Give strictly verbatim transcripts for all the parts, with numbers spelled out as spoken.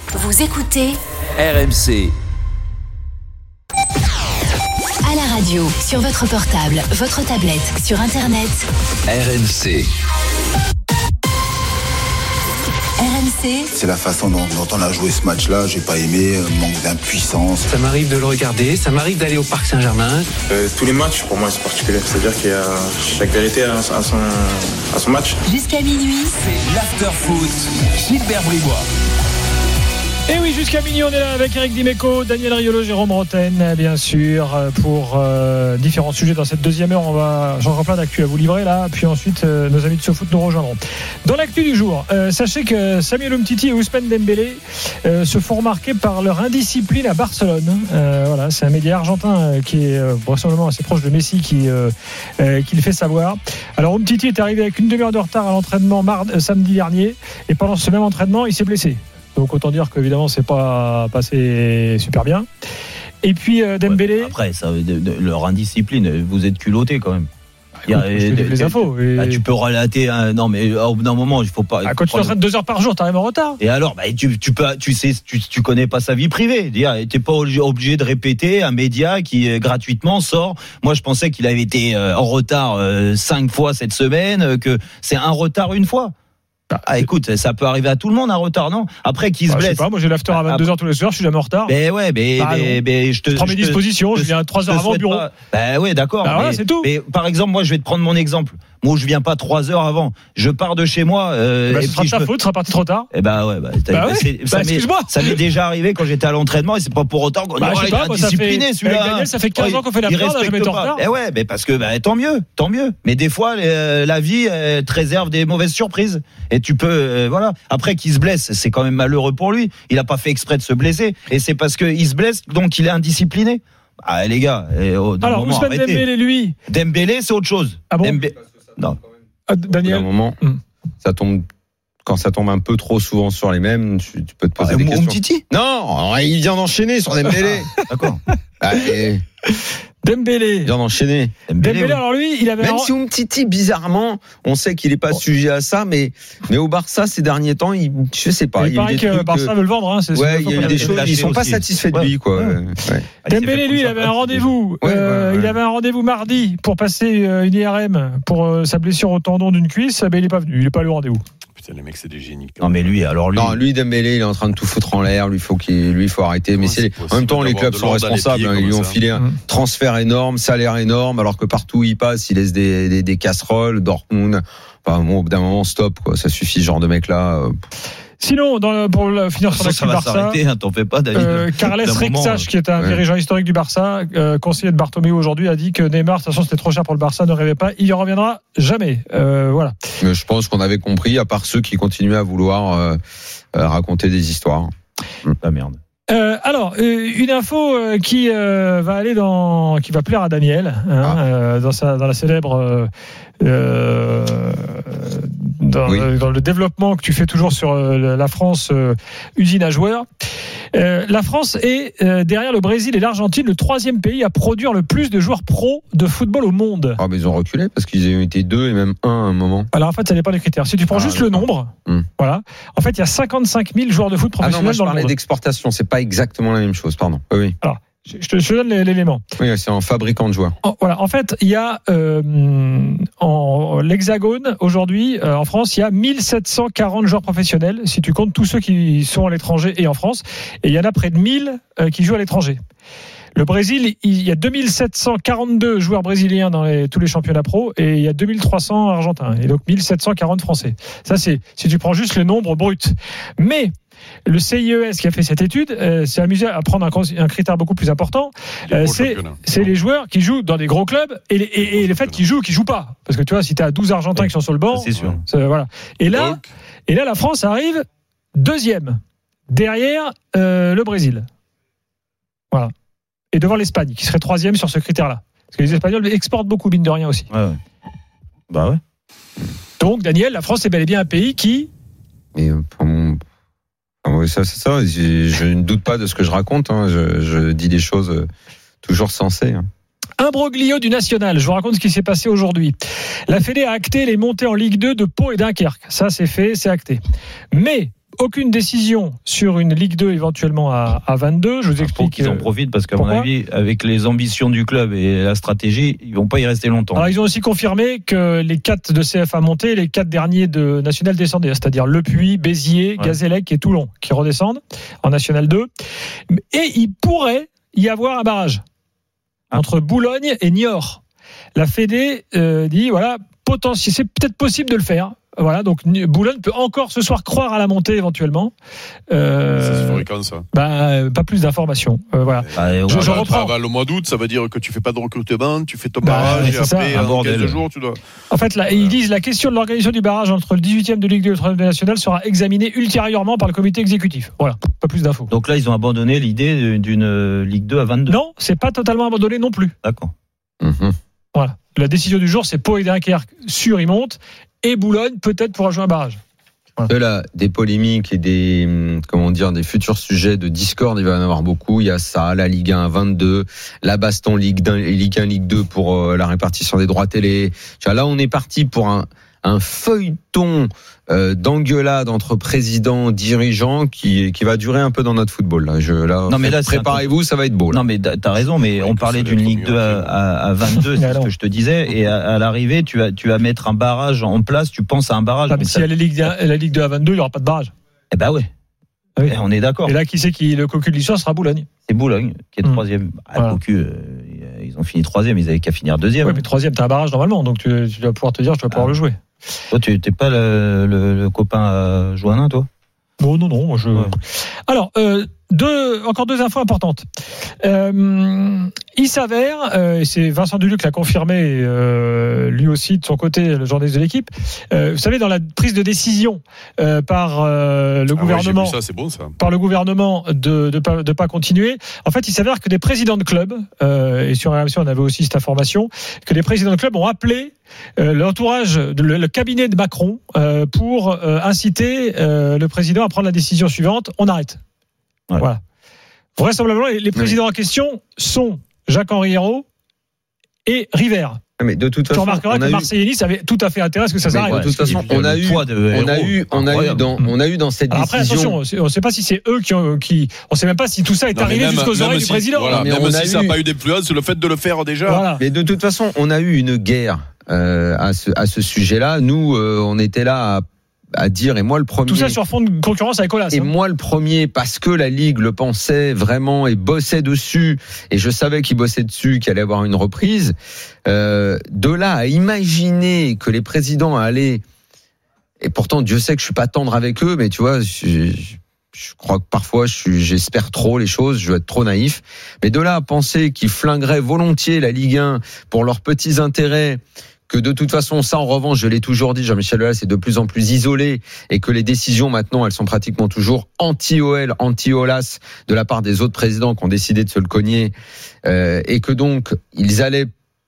Vous écoutez R M C. À la radio, sur votre portable, votre tablette, sur Internet. R M C. R M C. C'est la façon dont, dont on a joué ce match-là. J'ai pas aimé, manque d'impuissance. Ça m'arrive de le regarder, ça m'arrive d'aller au Parc Saint-Germain. Euh, tous les matchs, pour moi, c'est particulier. C'est-à-dire qu'il y a chaque vérité à son, à son match. Jusqu'à minuit. C'est l'after-foot. Gilbert Bribois. Et oui, jusqu'à minuit, on est là avec Eric Dimeco, Daniel Riolo, Jérôme Roten, bien sûr, pour euh, différents sujets dans cette deuxième heure. On va, j'en ai plein d'actu à vous livrer là, puis ensuite euh, nos amis de SoFoot nous rejoindront. Dans l'actu du jour, euh, sachez que Samuel Umtiti et Ousmane Dembélé euh, se font remarquer par leur indiscipline à Barcelone. Euh, voilà, c'est un média argentin euh, qui est euh, vraisemblablement assez proche de Messi qui, euh, euh, qui le fait savoir. Alors Umtiti est arrivé avec une demi-heure de retard à l'entraînement mardi, euh, samedi dernier, et pendant ce même entraînement, il s'est blessé. Donc autant dire qu'évidemment c'est pas passé super bien. Et puis euh, Dembélé. Ouais, après, ça, de, de, leur indiscipline, vous êtes culotté quand même. Il y a, écoute, je te les infos. Et... Bah, tu peux relater. Un, non, mais au bout d'un moment, il faut pas. Ah, quand tu t'entraînes deux heures par jour, t'arrives en retard. Et alors, bah, tu, tu peux, tu sais, tu, tu connais pas sa vie privée. T'es pas obligé de répéter un média qui gratuitement sort. Moi, je pensais qu'il avait été en retard euh, cinq fois cette semaine, que c'est un retard une fois. Ah, écoute, ça peut arriver à tout le monde un retard, non? Après, qui se bah, blesse. Je sais pas, moi j'ai l'after à vingt-deux heures tous les soirs, je suis jamais en retard. Ben ouais, mais, bah, mais, mais je te. Je prends mes je dispositions, je, je viens trois heures avant au bureau. Pas. Ben ouais, d'accord. Bah mais, voilà, c'est tout. Mais par exemple, moi, je vais te prendre mon exemple. Moi, je viens pas trois heures avant. Je pars de chez moi. Euh, bah, et ce sera puis ta me... faute, tu seras parti trop tard. Eh ben ouais, bah, bah ouais. C'est, ça, bah, m'est, ça m'est déjà arrivé quand j'étais à l'entraînement et c'est pas pour autant qu'on bah, est pas, indiscipliné fait, celui-là. Daniel, ça fait quinze ans qu'on fait la fleur, on n'a jamais été en retard. Eh ouais, mais parce que bah, tant mieux, tant mieux. Mais des fois, euh, la vie euh, te réserve des mauvaises surprises et tu peux, euh, voilà. Après qu'il se blesse, c'est quand même malheureux pour lui. Il a pas fait exprès de se blesser et c'est parce qu'il se blesse donc il est indiscipliné. Ah les gars. Et, oh, alors Ousmane Dembélé, lui. Dembélé, c'est autre chose. Ah bon? Dembélé... Non. Ah, Daniel. À un moment, mm. ça tombe. Quand ça tombe un peu trop souvent sur les mêmes, tu, tu peux te poser ah, des questions. Titi non, il vient d'enchaîner sur Dembélé. D'accord. Ah, et... Dembélé. Il vient d'enchaîner. Dembélé, Dembélé, alors lui, il avait. Même un... si Umtiti, bizarrement, on sait qu'il n'est pas oh. sujet à ça, mais mais au Barça ces derniers temps, il, je sais pas. Il, il paraît que Barça veut le vendre. Hein, c'est ouais, il y a eu des choses. Ils sont pas satisfaits de lui, quoi. Ouais. Ouais. Dembélé, lui, il avait un rendez-vous. Ouais, euh, ouais, ouais. Il avait un rendez-vous mardi pour passer une I R M pour euh, sa blessure au tendon d'une cuisse. Mais il est pas venu. Il est pas allé au rendez-vous. Putain, les mecs, c'est des génies. Non, mais lui, alors lui. Non, lui, Dembélé, il est en train de tout foutre en l'air. Lui, faut qu'il, lui, faut arrêter. Mais c'est, en même temps, les clubs sont responsables. Ils lui ont filé un transfert énorme, salaire énorme, alors que partout où il passe, il laisse des, des, des casseroles. Dortmund. Enfin, bon, au bout d'un moment, stop, quoi. Ça suffit, ce genre de mec-là. Sinon, dans, pour le, finir sur l'actu du Barça, hein, t'en fais pas, David. Euh, Carles Rexach, qui est un ouais. dirigeant historique du Barça, euh, conseiller de Bartomeu aujourd'hui, a dit que Neymar, de toute façon, c'était trop cher pour le Barça, ne rêvait pas, il y reviendra jamais. Euh, voilà. Mais je pense qu'on avait compris, à part ceux qui continuaient à vouloir euh, euh, raconter des histoires. Ah merde. Euh, alors, euh, une info euh, qui euh, va aller dans, qui va plaire à Daniel, hein, ah. euh, dans sa, dans la célèbre, euh, euh, dans, oui. euh, dans le développement que tu fais toujours sur euh, la France, euh, usine à joueurs. Euh, la France est euh, derrière le Brésil et l'Argentine le troisième pays à produire le plus de joueurs pro de football au monde. Ah mais ils ont reculé parce qu'ils ont été deux et même un à un moment. Alors en fait ça dépend des critères. Si tu prends ah, juste le nombre, hum. voilà. En fait il y a cinquante-cinq mille joueurs de foot professionnels. Ah non, moi je dans parlais le monde. D'exportation, c'est pas exactement la même chose. Pardon. Oui. oui. Alors je te, je te donne l'élément. Oui, c'est un fabricant de joueurs. En, voilà. En fait il y a euh, en l'Hexagone aujourd'hui euh, en France il y a mille sept cent quarante joueurs professionnels si tu comptes tous ceux qui sont à l'étranger et en France. Et il y en a près de mille euh, qui jouent à l'étranger. Le Brésil, il y a deux mille sept cent quarante-deux joueurs brésiliens dans les, tous les championnats pro et il y a deux mille trois cents argentins et donc mille sept cent quarante français. Ça c'est si tu prends juste le nombre brut. Mais le C I E S qui a fait cette étude euh, s'est amusé à prendre un, un critère beaucoup plus important. Euh, c'est, c'est les joueurs qui jouent dans des gros clubs et, les, et, et le fait qu'ils jouent ou qu'ils jouent pas. Parce que tu vois, si tu as douze Argentins qui sont sur le banc, c'est sûr. C'est, voilà. Et là, et là, la France arrive deuxième derrière euh, le Brésil. Voilà. Et devant l'Espagne, qui serait troisième sur ce critère-là. Parce que les Espagnols exportent beaucoup, mine de rien aussi. Ouais, ouais. Bah ouais. Donc, Daniel, la France est bel et bien un pays qui... Mais pour mon... enfin, ça, c'est ça. Je, je ne doute pas de ce que je raconte. Hein. Je, je dis des choses toujours sensées. Hein. Imbroglio du National. Je vous raconte ce qui s'est passé aujourd'hui. La Fédé a acté les montées en Ligue deux de Pau et Dunkerque. Ça, c'est fait, c'est acté. Mais... aucune décision sur une Ligue deux éventuellement à, à vingt-deux. Je vous explique. Ils en profitent parce qu'à pourquoi mon avis, avec les ambitions du club et la stratégie, ils vont pas y rester longtemps. Alors, ils ont aussi confirmé que les quatre de C F A montaient, les quatre derniers de National descendaient, c'est-à-dire Le Puy, Béziers, ouais. Gazélec et Toulon qui redescendent en National deux. Et il pourrait y avoir un barrage ah. entre Boulogne et Niort. La Fédé euh, dit voilà, potentiel, c'est peut-être possible de le faire. Voilà, donc Boulogne peut encore ce soir croire à la montée éventuellement. Euh, ça se ferait quand ça bah, pas plus d'informations. Euh, voilà. Ah, je, je reprends. Avant le mois d'août, ça veut dire que tu fais pas de recrutement, tu fais ton barrage bah, et après en quinze jours tu dois. En fait, là, ils disent la question de l'organisation du barrage entre le dix-huitième de Ligue deux et le troisième national sera examinée ultérieurement par le comité exécutif. Voilà, pas plus d'infos. Donc là, ils ont abandonné l'idée d'une Ligue deux à vingt-deux. Non, c'est pas totalement abandonné non plus. D'accord. Mm-hmm. Voilà. La décision du jour, c'est Pau et Dunkerque sûr, ils montent. Et Boulogne peut-être pourra jouer un barrage. Voilà. Là, des polémiques et des comment dire des futurs sujets de discorde, il va y en avoir beaucoup. Il y a ça, la Ligue un à vingt-deux, la baston Ligue un, Ligue un, Ligue deux pour euh, la répartition des droits télé. Là, on est parti pour un un feuilleton euh, d'engueulade entre présidents, dirigeants qui qui va durer un peu dans notre football. Là, je là, non, mais là préparez-vous, peu... ça va être beau. Là. Non mais t'as raison, mais on parlait d'une Ligue deux à, à, à vingt-deux, c'est ce que je te disais, et à, à l'arrivée, tu vas tu vas mettre un barrage en place. Tu penses à un barrage. Ah, mais si ça... elle est Ligue la Ligue deux à vingt-deux, il y aura pas de barrage. Eh ben ouais. Ah oui. On est d'accord. Et là, qui c'est qui le cocu de l'histoire sera Boulogne. C'est Boulogne qui est mmh. troisième. Ah, voilà. Cocu, euh, ils ont fini troisième, ils avaient qu'à finir deuxième. Oui, mais troisième, t'as un barrage normalement, donc tu, tu vas pouvoir te dire, je vais pouvoir ah. le jouer. Toi, tu n'es pas le, le, le copain à Joannin, toi ? Non, non, non. Moi je... ouais. Alors, euh, deux, encore deux infos importantes. Euh, il s'avère, euh, et c'est Vincent Duluc l'a confirmé, euh, lui aussi de son côté, le journaliste de l'équipe. Euh, vous savez, dans la prise de décision euh, par euh, le ah gouvernement, ouais, ça, c'est bon, ça. par le gouvernement de de pas de pas continuer. En fait, il s'avère que des présidents de clubs, euh, et sur R M C on avait aussi cette information, que des présidents de clubs ont appelé Euh, l'entourage, le, le cabinet de Macron euh, pour euh, inciter euh, le président à prendre la décision suivante. On arrête. Ouais. Voilà. Vraisemblablement, les, les présidents oui. en question sont Jacques-Henri Hérault et River. Mais de toute façon, tu remarqueras que Marseille et Nice avaient tout à fait intérêt à ce que ça s'arrête. De toute façon, on a eu, on a eu, on a eu dans, on a eu dans cette Alors après, décision. Attention, on ne sait pas si c'est eux qui, ont, qui, on ne sait même pas si tout ça est non, arrivé même, jusqu'aux oreilles si, du président. Voilà, mais même on si a ça n'a eu... pas eu d'influence, le fait de le faire déjà. Voilà. Mais de toute façon, on a eu une guerre euh, à ce, à ce sujet-là. Nous, euh, on était là à à dire, et moi le premier. Tout ça sur fond de concurrence avec Olas. Et hein. moi le premier, parce que la Ligue le pensait vraiment et bossait dessus, et je savais qu'il bossait dessus, qu'il allait avoir une reprise. Euh, de là à imaginer que les présidents allaient, et pourtant Dieu sait que je suis pas tendre avec eux, mais tu vois, je, je crois que parfois je suis, j'espère trop les choses, je veux être trop naïf. Mais de là à penser qu'ils flingueraient volontiers la Ligue un pour leurs petits intérêts, que de toute façon, ça en revanche, je l'ai toujours dit, Jean-Michel Aulas est de plus en plus isolé et que les décisions maintenant, elles sont pratiquement toujours anti-O L, anti-Aulas de la part des autres présidents qui ont décidé de se le cogner euh, et que donc ils allaient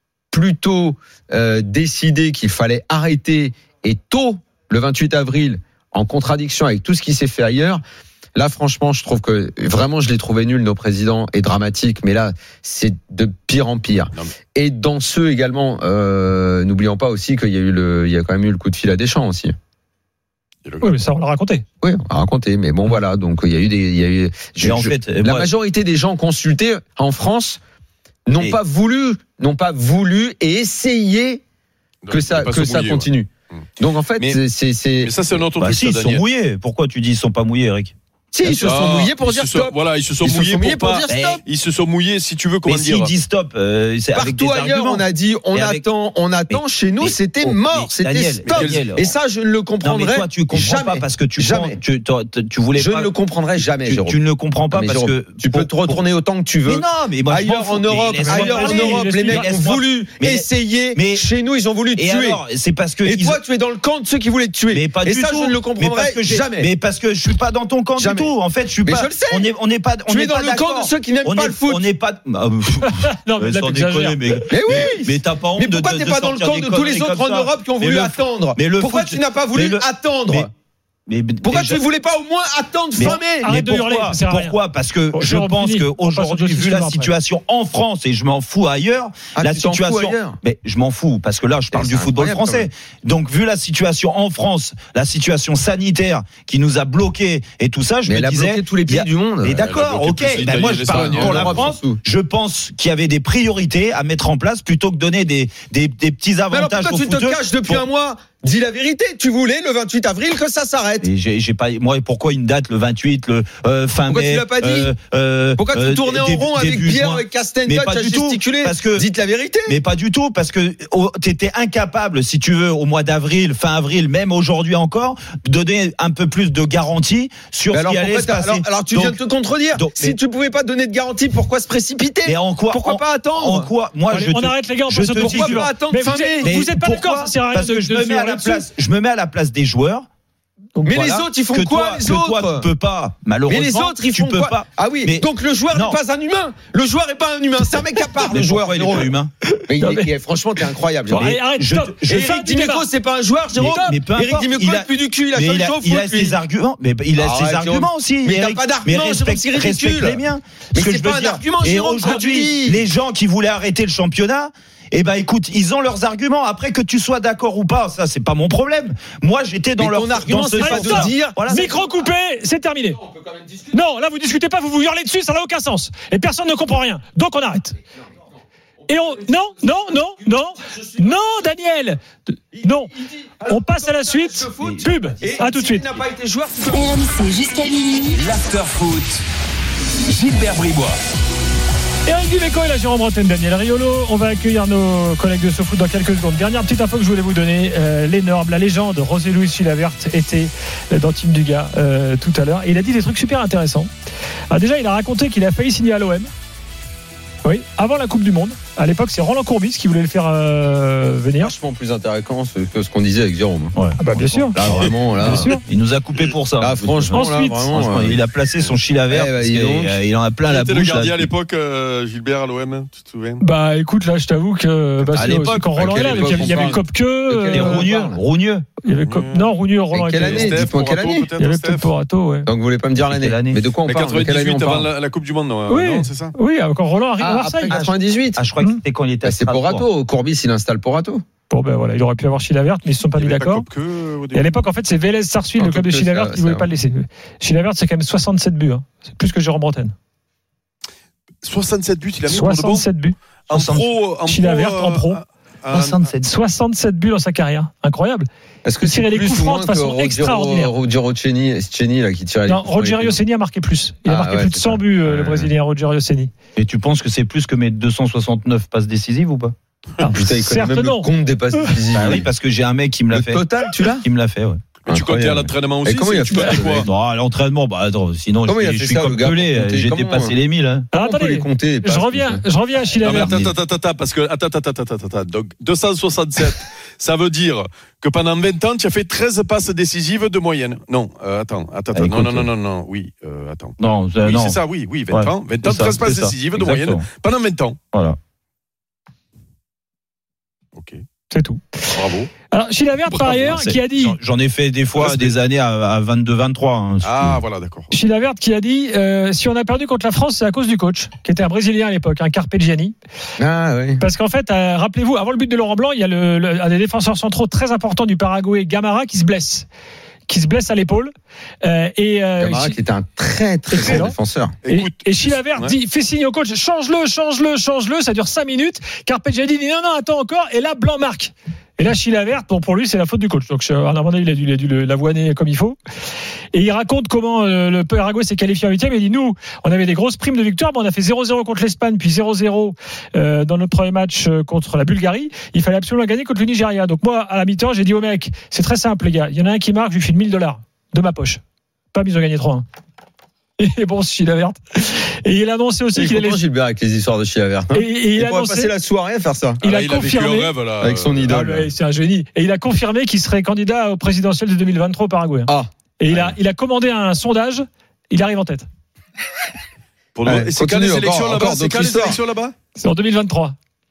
plutôt euh, décider qu'il fallait arrêter et tôt, le vingt-huit avril, en contradiction avec tout ce qui s'est fait ailleurs. Là, franchement, je trouve que vraiment, je l'ai trouvé nul, nos présidents, et dramatique. Mais là, c'est de pire en pire. Non, mais... Et dans ceux également, euh, n'oublions pas aussi qu'il y a eu le, il y a quand même eu le coup de fil à Deschamps aussi. Oui, mais ça, on l'a raconté. Oui, on l'a raconté. Mais bon, voilà. Donc, il y a eu des, il y a eu. Je, en je, fait, la moi... majorité des gens consultés en France n'ont et... pas voulu, n'ont pas voulu et essayé que Donc, ça, que ça mouiller, continue. Ouais. Donc, en fait, mais, c'est, c'est. Mais ça, c'est un autre bah, truc. Si, ils sont mouillés. Pourquoi tu dis ils sont pas mouillés, Eric? Si, ils se sont mouillés pour dire stop. Voilà, ils se sont ils mouillés, se sont mouillés pour, pour pas, dire stop. Ils se sont mouillés, si tu veux, comment mais dire. Mais s'ils disent stop, euh, c'est avec des Partout ailleurs, arguments. on a dit, on avec... attend, on attend. Mais, chez nous, mais, c'était oh, mort, c'était Daniel, stop. Daniel, et ça, je ne le comprendrai jamais. Toi, tu comprends jamais. pas parce que tu jamais. Prends, tu, tu, tu voulais je pas. Je ne le comprendrai jamais, tu, Jérôme. Tu ne le comprends pas parce que tu peux te retourner autant que tu veux. Mais non, mais moi, ailleurs en Europe, ailleurs en Europe, les mecs ont voulu essayer. Mais chez nous, ils ont voulu tuer. C'est parce que. Et toi, tu es dans le camp de ceux qui voulaient te tuer. Mais pas du tout. Et ça, je ne le comprendrai jamais. Mais parce que je suis pas dans ton camp du tout. En fait, je suis pas. Je le sais. On n'est pas. Tu es dans le camp de ceux qui n'aiment pas le foot. On n'est pas. Non, mais sans déconner, mais. Mais oui. Mais t'as pas honte de. Mais pourquoi t'es pas dans le camp de tous les autres en Europe qui ont voulu attendre? Pourquoi tu n'as pas voulu attendre? Mais pourquoi déjà... tu ne voulais pas au moins attendre fin mai? Arrête de hurler. Pourquoi? Parce que bon, je pense qu'aujourd'hui, vu la situation après. en France, et je m'en fous ailleurs, ah, la situation. Ailleurs. Mais je m'en fous, parce que là, je parle et du football français. Donc, vu la situation en France, la situation sanitaire qui nous a bloqués et tout ça, je mais me elle a disais. bloqué tous les pays a... du monde. Mais d'accord, ok. Ben moi, je parle pour la France. Je pense qu'il y avait des priorités à mettre en place plutôt que donner des, des, des petits avantages aux footeux. Pourquoi tu te caches depuis un mois? Dis la vérité, tu voulais le vingt-huit avril que ça s'arrête. Et j'ai, j'ai pas, moi, pourquoi une date le vingt-huit, le euh, fin pourquoi mai? Pourquoi tu l'as pas dit euh, euh, Pourquoi tu tournais en rond avec Pierre, avec Castaignet, tu as gesticulé? Parce que, dites la vérité. Mais pas du tout, parce que oh, t'étais incapable, si tu veux, au mois d'avril, fin avril, même aujourd'hui encore, de donner un peu plus de garantie sur alors, ce qui allait se passer. Alors, alors tu donc, viens de te contredire. Donc, si mais, tu pouvais pas donner de garantie, pourquoi se précipiter? Et en quoi? Pourquoi en, pas attendre? En quoi? Moi, allez, je on te, arrête les gars, on je te pourquoi pas attendre fin mai? Vous êtes pas d'accord, ça sert à rien parce de, que je de me mets à la place, je me mets à la place des joueurs. Donc mais voilà, les autres, ils font que quoi toi, les que autres toi, tu peux pas, malheureusement. Mais les autres, ils tu font peux quoi pas. Ah oui, mais donc le joueur non. n'est pas un humain. Le joueur n'est pas un humain, c'est un mec à part, mais le joueur. Il est pas humain. Mais il est, franchement, t'es incroyable. Bon, allez, arrête, je, stop. Je, Eric Dimeco, c'est pas un joueur, Jérôme. Mais, mais Eric Dimeco, il a plus du cul, il a fait le chaud. Il a ses arguments, mais il a ses arguments aussi. Mais il n'a pas d'arguments, c'est ridicule. Mais c'est pas un argument, Jérôme. Et aujourd'hui, les gens qui voulaient arrêter le championnat. Eh ben écoute, ils ont leurs arguments. Après que tu sois d'accord ou pas, ça c'est pas mon problème. Moi j'étais dans leur argument, c'est pas de dire. Voilà. Micro coupé, c'est terminé. Non, là vous discutez pas, vous vous hurlez dessus, ça n'a aucun sens. Et personne ne comprend rien. Donc on arrête. Et on non non non non non Daniel non on passe à la suite pub à tout de suite. R M C jusqu'à minuit. L'after foot Gilbert Bribois. Eric Dimeco et la Jérôme Bretagne, Daniel Riolo. On va accueillir nos collègues de SoFoot dans quelques secondes. Dernière petite info que je voulais vous donner. Euh, l'énorme, la légende José Luis Chilavert était dans Team Dugas euh, tout à l'heure. Et il a dit des trucs super intéressants. Alors déjà, il a raconté qu'il a failli signer à l'O M. Oui, avant la Coupe du Monde. À l'époque, c'est Roland Courbis qui voulait le faire euh, venir. Vachement plus intéressant que ce qu'on disait avec Jérôme. Ouais. Ah bah bien sûr. Là vraiment, là, bien sûr. Il nous a coupé pour ça. Là, franchement, Ensuite, là, vraiment, franchement, il a placé son Chilavert. Eh bah, il, il, il en a plein la bouche. C'était le gardien là, à l'époque, euh, Gilbert à l'O M, tu te souviens? Bah écoute, là, je t'avoue que bah, à l'époque, quand Roland est là, il y, y avait Kopke, les euh, Rougneux, Rougneux. Il y avait Cop... Non, Rougneux, Roland. Quelle année? Dites-moi quelle année? Il y avait peut-être Porato, ouais. Donc vous voulez pas me dire l'année? Mais de quoi on parle? quatre-vingt-dix-huit avant la Coupe du Monde, non? Oui, c'est ça. Oui, quand Roland arrive à Marseille. quatre-vingt-dix-huit. Ah, je crois que c'était quand il était. C'est Porato. Courbis, il installe Porato. Bon ben voilà, il aurait pu avoir Chilavert, mais ils ne se sont pas mis d'accord. Et à l'époque, en fait, c'est Vélez Sarsfield, le club de Chilavert, qui ne voulait pas le laisser. Chilavert, c'est quand même soixante-sept buts. Hein. C'est plus que Jérôme Bretagne. soixante-sept buts, il a mis soixante-sept buts. En pro, en Chilavert en pro. soixante-sept. soixante-sept buts dans sa carrière. Incroyable. Est-ce que c'est les coups francs de façon extraordinaire? Rogério Ceni là qui tire les Non, Rogério Ceni a marqué plus. Il a marqué plus de cent buts, le Brésilien Rogério Ceni. Et tu penses que c'est plus que mes deux cent soixante-neuf passes décisives ou pas? Ah, putain, il connaît même le compte des passes décisives. Bah oui, parce que j'ai un mec qui me l'a le fait. Total, tu l'as? Qui me l'a fait, ouais. Mais tu comptais à l'entraînement aussi? Et comment il a fait quoi? Non, à l'entraînement, bah, attends, sinon, comment je, je suis comme Pelé, j'ai dépassé les mille, hein. Alors, attendez, compter, je reviens, je reviens à Chilavert. Attends, attends, attends, attends, parce que, attends, attends, attends, attends, attends, donc, deux cent soixante-sept, ça veut dire que pendant vingt ans, tu as fait treize passes décisives de moyenne. Non, euh, attends, attends, attends, non, non, non, non, non, oui, euh, attends. Non, euh, oui, non. c'est ça, oui, oui, vingt ans, vingt ans, treize passes décisives de moyenne pendant vingt ans. Voilà. Ok. C'est tout. Bravo. Alors, Chilavert, par ailleurs, qui a dit. J'en ai fait des fois des années à vingt-deux vingt-trois. Hein, ah, voilà, d'accord. Chilavert qui a dit euh, si on a perdu contre la France, c'est à cause du coach, qui était un Brésilien à l'époque, un Carpegiani. Ah, oui. Parce qu'en fait, euh, rappelez-vous, avant le but de Laurent Blanc, il y a le, le, un des défenseurs centraux très importants du Paraguay, Gamara, qui se blesse. qui se blesse à l'épaule. Euh, et euh, Camara qui était un très très excellent défenseur. Et, Écoute, et Chilavert ouais. dit, fait signe au coach, change-le, change-le, change-le. Ça dure cinq minutes. Carpegiani dit non, non, attends encore. Et là, Blanc marque. Et là, Chilavert, bon, pour lui, c'est la faute du coach. Donc, à un moment donné, il a dû, il a dû l'avoiner comme il faut. Et il raconte comment euh, le Paraguay s'est qualifié en huitième. Il dit, nous, on avait des grosses primes de victoire. Bon, on a fait zéro zéro contre l'Espagne, puis zéro zéro euh, dans notre premier match euh, contre la Bulgarie. Il fallait absolument gagner contre le Nigeria. Donc, moi, à la mi-temps, j'ai dit au mec, c'est très simple, les gars. Il y en a un qui marque, je lui file mille dollars de ma poche. Pas mis, ils ont gagné trois un. Et bon, Chilavert. Et il a annoncé aussi il qu'il allait. Gilbert avec les histoires de Chilavert. Hein. Et, et il, il a pourrait annoncé... passer la soirée à faire ça. Il ah, a il confirmé a rêve, là, avec son idole. Ah, ouais, c'est un génie. Et il a confirmé qu'il serait candidat au présidentiel de deux mille vingt-trois au Paraguay. Ah. Et il a, il a commandé un sondage. Il arrive en tête. Pour ouais, et c'est quand les élections là-bas C'est quand les élections là-bas C'est en deux mille vingt-trois.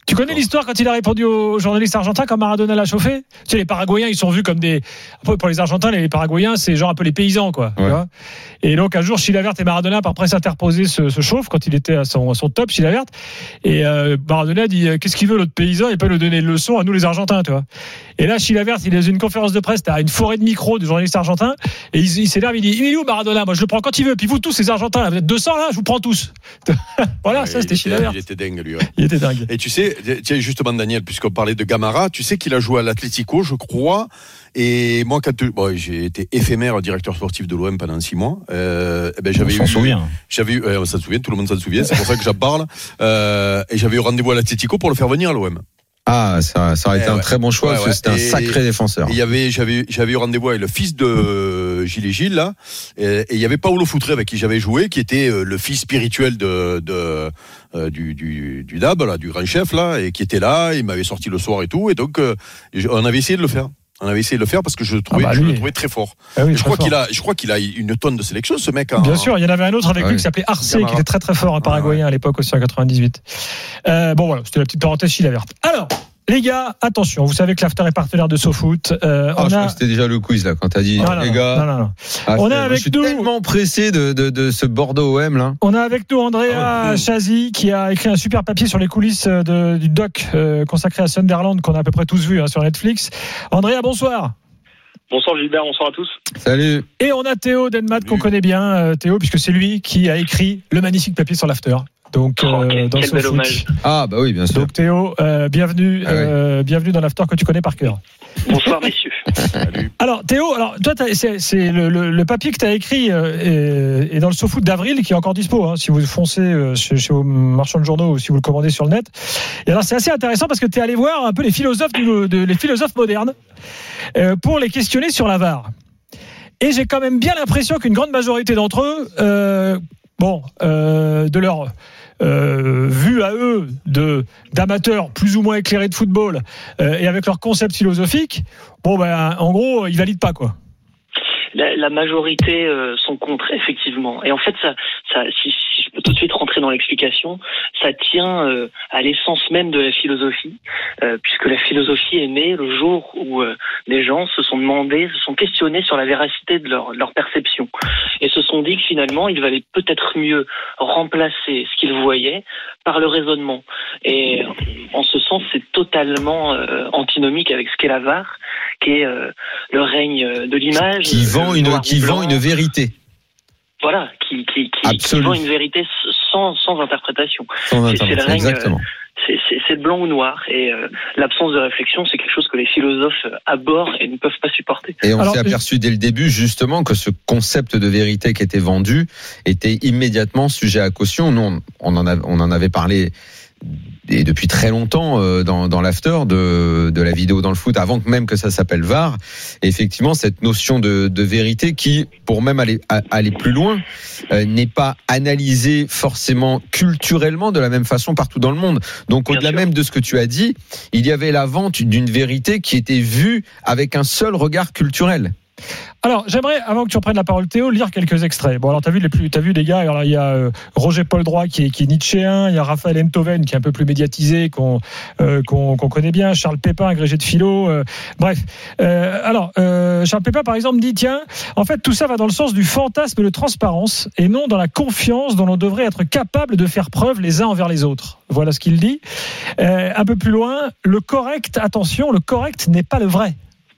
Tu connais l'histoire quand il a répondu aux journalistes argentins quand Maradona l'a chauffé? Tu sais, les Paraguayens, ils sont vus comme des. Pour les Argentins, les Paraguayens, c'est genre un peu les paysans, quoi. Ouais. Tu vois, et donc, un jour, Chilavert et Maradona, par presse interposée, se, se chauffent quand il était à son, à son top, Chilavert. Et euh, Maradona dit qu'est-ce qu'il veut, l'autre paysan? Il peut nous donner une leçon à nous, les Argentins, tu vois. Et là, Chilavert, il est dans une conférence de presse, t'as une forêt de micros de journalistes argentins, et il, il s'énerve, il dit il est où Maradona? Moi, je le prends quand il veut. Puis vous tous, ces Argentins, là, vous êtes deux cents là, je vous prends tous. Voilà, ouais, ça, c'était Chilavert. Il était dingue, lui. Ouais. Il était dingue. Et tu sais, tiens, justement, Daniel, puisqu'on parlait de Gamarra, tu sais qu'il a joué à l'Atlético, je crois. Et moi, quand bon, j'ai été éphémère directeur sportif de l'O M pendant six mois, euh, eh ben, j'avais on s'en eu, souvient. J'avais eu, euh, on s'en souvient, tout le monde s'en souvient, c'est pour ça que j'en parle. Euh, et j'avais eu rendez-vous à l'Atlético pour le faire venir à l'O M. Ah, ça, ça aurait été ouais. un très bon choix, ouais, parce que c'était ouais. un sacré et, défenseur. Il y avait, j'avais, j'avais eu rendez-vous avec le fils de Gilles et Gilles, là, et il y avait Paolo Foutré avec qui j'avais joué, qui était le fils spirituel de, de, euh, du, du, du D A B, là, du grand chef, là, et qui était là, il m'avait sorti le soir et tout, et donc, euh, on avait essayé de le faire. On avait essayé de le faire parce que je le trouvais, ah bah je le trouvais très fort. Ah oui, je, très crois fort. qu'il a, je crois qu'il a une tonne de sélection, ce mec. Hein. Bien sûr, il y en avait un autre avec ah lui oui. qui s'appelait Arce, Gamarra. qui était très très fort, un Paraguayen ah ouais. à l'époque aussi en quatre-vingt-dix-huit. Euh, bon voilà, c'était la petite parenthèse Chilavert. Alors, les gars, attention, vous savez que l'After est partenaire de SoFoot. Euh, oh, on je a... crois que c'était déjà le quiz là quand t'as dit non, non, les non, gars. Non, non, non. Ah, on a avec je suis nous... tellement pressé de, de, de ce Bordeaux O M là. On a avec nous Andrea ah, Chazy qui a écrit un super papier sur les coulisses de, du doc euh, consacré à Sunderland qu'on a à peu près tous vu hein, sur Netflix. Andrea, bonsoir. Bonsoir Gilbert, bonsoir à tous. Salut. Et on a Théo Denmat qu'on connaît bien, euh, Théo, puisque c'est lui qui a écrit le magnifique papier sur l'After. Donc, oh, euh, quel, dans quel bel hommage. Ah bah oui, bien sûr. Donc Théo, euh, bienvenue, ah, euh, oui. bienvenue dans l'After que tu connais par cœur. Bonsoir messieurs. Alors Théo, alors toi c'est, c'est le, le, le papier que tu as écrit euh, est, est dans le SoFoot d'avril qui est encore dispo. Hein, si vous foncez euh, chez, chez vos marchands de journaux ou si vous le commandez sur le net. Et alors c'est assez intéressant parce que tu es allé voir un peu les philosophes, du, de, les philosophes modernes euh, pour les questionner sur la V A R. Et j'ai quand même bien l'impression qu'une grande majorité d'entre eux, euh, bon, euh, de leur Euh, vu à eux de d'amateurs plus ou moins éclairés de football euh, et avec leur concept philosophique, bon ben en gros ils valident pas quoi. La, la majorité euh, sont contre effectivement. Et en fait ça, ça si, si je peux tout de suite rentrer dans l'explication, ça tient euh, à l'essence même de la philosophie, euh, puisque la philosophie est née le jour où euh, les gens se sont demandé, se sont questionnés sur la véracité de leur, leur perception et se sont dit que finalement il valait peut-être mieux remplacer ce qu'ils voyaient par le raisonnement. Et en ce sens c'est totalement euh, antinomique avec ce qu'est la V A R, qui est euh, le règne de l'image, qui vend une qui vend une vérité. Voilà, qui qui qui, qui vend une vérité sans sans interprétation. Sans c'est, c'est le règne, exactement. C'est, c'est, c'est blanc ou noir et euh, l'absence de réflexion, c'est quelque chose que les philosophes abhorrent et ne peuvent pas supporter. Et on Alors, s'est aperçu dès le début justement que ce concept de vérité qui était vendu était immédiatement sujet à caution. Nous, on, on en a, on en avait parlé. Et depuis très longtemps euh, dans, dans l'after de, de la vidéo dans le foot, avant que même que ça s'appelle V A R, et effectivement cette notion de, de vérité qui, pour même aller, aller plus loin, euh, n'est pas analysée forcément culturellement de la même façon partout dans le monde. Donc au-delà même de ce que tu as dit, il y avait la vente d'une vérité qui était vue avec un seul regard culturel. Alors, j'aimerais, avant que tu reprennes la parole, Théo, lire quelques extraits. Bon, alors, t'as vu les plus, t'as vu les gars. Alors, il y a euh, Roger Paul Droit qui est, qui est nietzschéen. Il y a Raphaël Enthoven qui est un peu plus médiatisé, qu'on, euh, qu'on, qu'on connaît bien. Charles Pépin, agrégé de philo. Euh, bref. Euh, alors, euh, Charles Pépin, par exemple, dit tiens, en fait, tout ça va dans le sens du fantasme de transparence et non dans la confiance dont on devrait être capable de faire preuve les uns envers les autres. Voilà ce qu'il dit. Euh, un peu plus loin, le correct, attention, le correct n'est pas le vrai.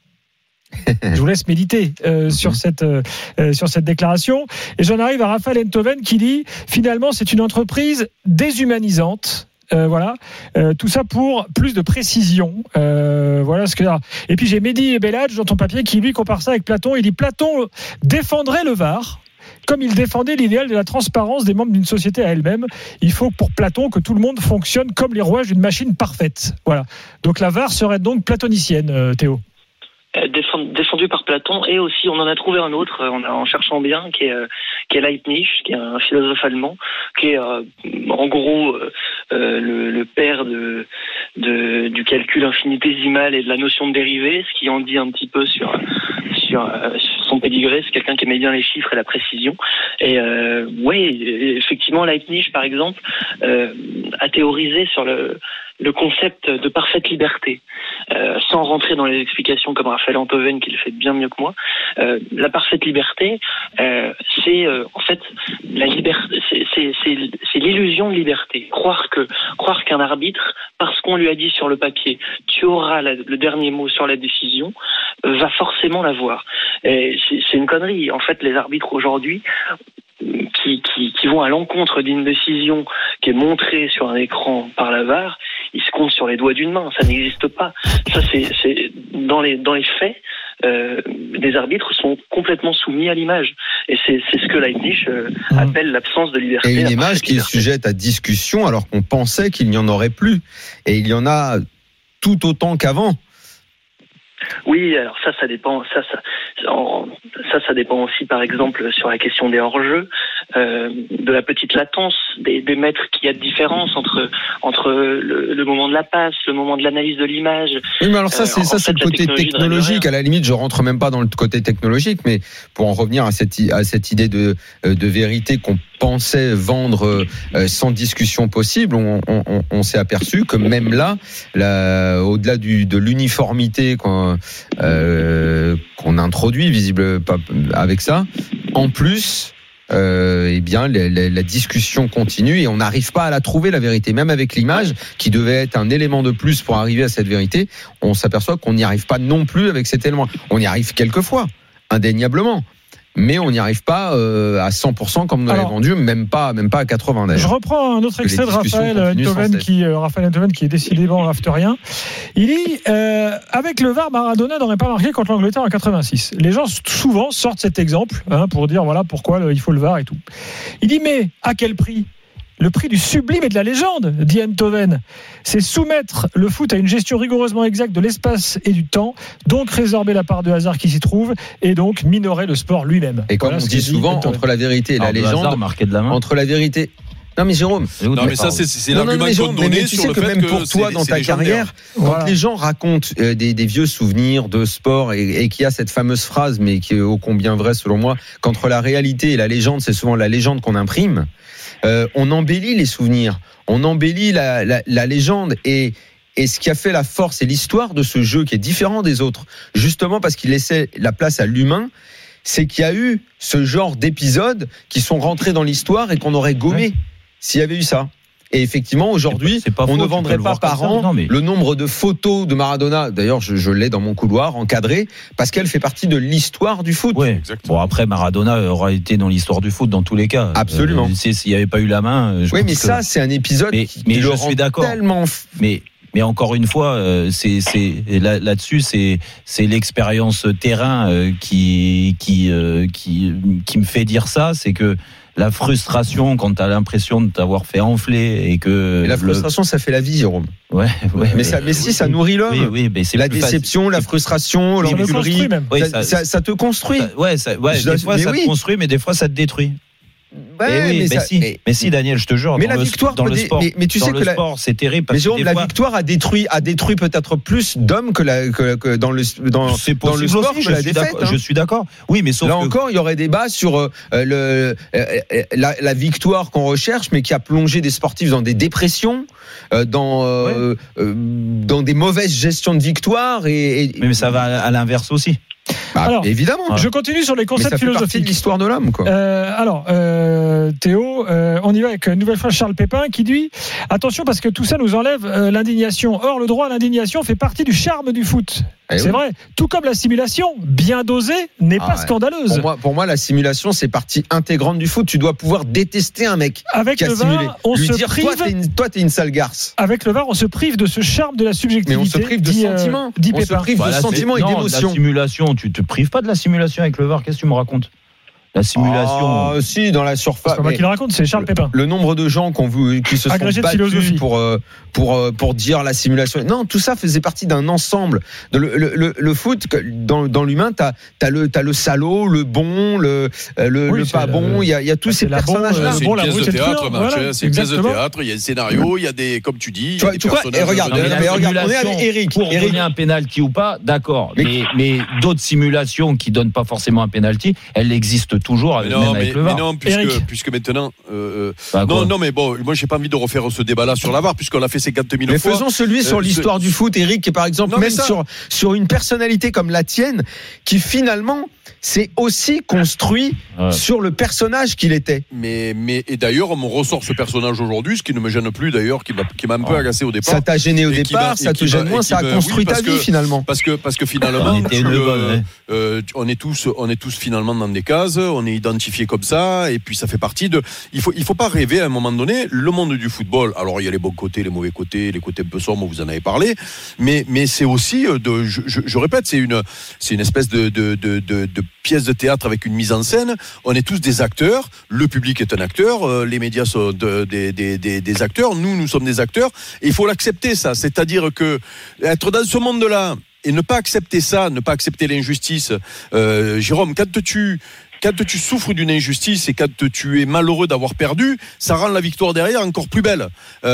Je vous laisse méditer euh, sur cette euh, sur cette déclaration. Et j'en arrive à Raphaël Enthoven qui dit finalement c'est une entreprise déshumanisante. Euh, voilà, euh, tout ça pour plus de précision. Euh, voilà ce que. Et puis j'ai Mehdi Belhadj dans ton papier qui lui compare ça avec Platon. Il dit Platon défendrait le V A R comme il défendait l'idéal de la transparence des membres d'une société à elle-même. Il faut pour Platon que tout le monde fonctionne comme les rouages d'une machine parfaite. Voilà. Donc la V A R serait donc platonicienne, euh, Théo. Défendu par Platon, et aussi on en a trouvé un autre en, en cherchant bien qui est, qui est Leibniz, qui est un philosophe allemand, qui est euh, en gros euh, le, le père de, de, du calcul infinitésimal et de la notion de dérivée, ce qui en dit un petit peu sur, sur, euh, sur son pédigré. C'est quelqu'un qui aimait bien les chiffres et la précision. Et euh, oui, effectivement, Leibniz, par exemple, euh, a théorisé sur le le concept de parfaite liberté. Euh, sans rentrer dans les explications comme Raphaël Enthoven qui le fait bien mieux que moi, euh, la parfaite liberté, euh, c'est euh, en fait la liberté, c'est, c'est, c'est, c'est l'illusion de liberté. Croire que croire qu'un arbitre, parce qu'on lui a dit sur le papier, tu auras la, le dernier mot sur la décision, euh, va forcément l'avoir. Et c'est, c'est une connerie. En fait, les arbitres aujourd'hui Qui, qui, qui vont à l'encontre d'une décision qui est montrée sur un écran par la V A R, ils se comptent sur les doigts d'une main. Ça n'existe pas. Ça, c'est, c'est dans les dans les faits, euh, les arbitres sont complètement soumis à l'image. Et c'est, c'est ce que Leibniz euh, appelle l'absence de liberté. Et une image qui est sujette à discussion alors qu'on pensait qu'il n'y en aurait plus. Et il y en a tout autant qu'avant. Oui, alors ça, ça dépend. Ça, ça, ça, ça dépend aussi, par exemple, sur la question des hors-jeux, euh, de la petite latence, des, des mètres qu'il y a de différence entre entre le, le moment de la passe, le moment de l'analyse de l'image. Oui, mais alors ça, c'est euh, ça, c'est fait, le côté technologique. À la limite, je rentre même pas dans le côté technologique, mais pour en revenir à cette à cette idée de de vérité qu'on pensait vendre euh, sans discussion possible, on, on, on s'est aperçu que même là, là au-delà du, de l'uniformité qu'on, euh, qu'on introduit visible avec ça, en plus, euh, eh bien la, la, la discussion continue et on n'arrive pas à la trouver, la vérité. Même avec l'image qui devait être un élément de plus pour arriver à cette vérité, on s'aperçoit qu'on n'y arrive pas non plus avec cet élément. On y arrive quelquefois, indéniablement. Mais on n'y arrive pas euh, à cent pour cent comme nous l'avons vendu, même pas, même pas à quatre-vingts d'ailleurs. Je reprends un autre extrait de Raphaël Enthoven qui, euh, Raphaël Enthoven qui est décidément rafterien. Il dit euh, avec le V A R, Maradona n'aurait pas marqué contre l'Angleterre en quatre-vingt-six. Les gens souvent sortent cet exemple hein, pour dire voilà pourquoi le, il faut le V A R et tout. Il dit mais à quel prix ? Le prix du sublime et de la légende, dit Enthoven. C'est soumettre le foot à une gestion rigoureusement exacte de l'espace et du temps, donc résorber la part de hasard qui s'y trouve, et donc minorer le sport lui-même. Et comme voilà on dit souvent, dit entre la vérité et la légende, de la main. entre la vérité... Non mais Jérôme, non mais ça c'est, c'est non, l'argument qu'on donnait sur le que fait même que pour toi c'est, dans c'est ta légendaire. carrière, voilà. Quand les gens racontent euh, des, des vieux souvenirs de sport et, et qu'il y a cette fameuse phrase, mais qui est ô combien vraie selon moi, qu'entre la réalité et la légende, c'est souvent la légende qu'on imprime. Euh, on embellit les souvenirs, on embellit la, la, la légende et Et ce qui a fait la force et l'histoire de ce jeu qui est différent des autres, justement parce qu'il laissait la place à l'humain, c'est qu'il y a eu ce genre d'épisodes qui sont rentrés dans l'histoire et qu'on aurait gommé ouais. s'il y avait eu ça. Et effectivement, aujourd'hui, c'est pas, c'est pas on faux, ne vendrait pas par an non, mais... le nombre de photos de Maradona. D'ailleurs, je, je l'ai dans mon couloir, encadré, parce qu'elle fait partie de l'histoire du foot. Ouais. Bon, après, Maradona aura été dans l'histoire du foot dans tous les cas. Absolument. Euh, s'il n'y avait pas eu la main. Je oui, mais que... ça, c'est un épisode mais, qui, mais qui je le suis rend d'accord. tellement. Mais Mais encore une fois, euh, c'est, c'est là, là-dessus, c'est, c'est l'expérience terrain euh, qui, qui, euh, qui, qui me fait dire ça. C'est que la frustration quand t'as l'impression de t'avoir fait enfler et que et la frustration, le... ça fait la vie, Jérôme. Ouais, ouais. Mais ça, mais si, ça nourrit l'homme. Oui, oui, mais c'est la déception, facile. La frustration, oui, l'enculerie. Oui, ça, ça, ça, ça te construit. Ça, ouais, ça, ouais. Des fois, ça oui. te construit, mais des fois, ça te détruit. Ouais, mais, oui, mais, mais, ça, si, mais, mais si, Daniel, je te jure. Mais dans la le, victoire, dans le sport, mais, mais tu dans sais le que sport, la... c'est terrible. Parce mais Jérôme, que la fois... victoire a détruit, a détruit peut-être plus d'hommes que, la, que, que dans le dans, dans le sport aussi, que la suis défaite. Hein. Je suis d'accord. Oui, mais sauf là que... encore, il y aurait débat sur euh, le euh, la, la victoire qu'on recherche, mais qui a plongé des sportifs dans des dépressions, euh, dans euh, ouais. euh, dans des mauvaises gestions de victoire et, et... Mais, mais ça va à l'inverse aussi. Bah, alors, évidemment. Voilà. Je continue sur les concepts mais ça philosophiques. Fait partie de l'histoire de l'homme, quoi. Euh, alors, euh, Théo, euh, on y va avec une nouvelle fois Charles Pépin qui dit attention parce que tout ça nous enlève euh, l'indignation. Or, le droit à l'indignation fait partie du charme du foot. Eh c'est oui. vrai. Tout comme la simulation, bien dosée, n'est ah pas ouais. scandaleuse. Pour moi, pour moi, la simulation, c'est partie intégrante du foot. Tu dois pouvoir détester un mec avec qui a le simulé. V A R, on Lui se dire, prive. Toi, t'es une, toi, t'es une sale garce. Avec le V A R, on se prive de ce charme de la subjectivité. Mais on se prive de dit, sentiments. Euh, dit on Pépin. se prive bah, de sentiments et non, d'émotions. La simulation, tu te prives pas de la simulation avec le V A R. Qu'est-ce que tu me racontes? La simulation. Ah, si, dans la surface. C'est pas moi qui le raconte, c'est Charles le, Pépin. Le nombre de gens qu'on vu, qui se Agrégé sont battus pour, pour, pour dire la simulation. Non, tout ça faisait partie d'un ensemble. De le, le, le, le foot, dans, dans l'humain, t'as, t'as, le, t'as le salaud, le bon, le, le, oui, le pas bon. Il y a, il y a tous ces personnages-là. C'est une pièce de théâtre, Mathieu. C'est une pièce de théâtre. Il y a un scénario, il y a des, comme tu dis, il y a des personnages. Regarde, on est avec Eric. Pour donner un penalty ou pas, d'accord. Mais d'autres simulations qui donnent pas forcément un penalty, elles existent toujours avec, non, même mais, avec le V A R. Mais non, puisque, puisque maintenant. Euh, bah, non, non, mais bon, moi, j'ai pas envie de refaire ce débat-là sur la V A R, puisqu'on l'a fait cinquante mille mais fois. Mais faisons celui sur euh, l'histoire ce... du foot, Eric, et par exemple, non, même ça... sur, sur une personnalité comme la tienne, qui finalement s'est aussi construit ouais. sur le personnage qu'il était. Mais, mais, et d'ailleurs, on me ressort ce personnage aujourd'hui, ce qui ne me gêne plus d'ailleurs, qui m'a, qui m'a un peu oh. agacé au départ. Ça t'a gêné au départ, va, ça te gêne moins, ça a construit oui, ta vie que, finalement. Parce que, parce que finalement, on, tu, le, bonne, ouais. euh, on, est tous, on est tous finalement dans des cases, on est identifiés comme ça, et puis ça fait partie de. Il faut, il faut pas rêver à un moment donné. Le monde du football, alors il y a les bons côtés, les mauvais côtés, les côtés un peu sombres, vous en avez parlé, mais, mais c'est aussi, de, je, je, je répète, c'est une, c'est une espèce de, de, de, de, de pièce de théâtre avec une mise en scène. On est tous des acteurs, le public est un acteur, euh, les médias sont de, des, des, des, des acteurs, nous, nous sommes des acteurs, et il faut l'accepter ça, c'est-à-dire que être dans ce monde-là et ne pas accepter ça, ne pas accepter l'injustice, euh, Jérôme, quand tu Quand tu souffres d'une injustice et quand tu es malheureux d'avoir perdu, ça rend la victoire derrière encore plus belle.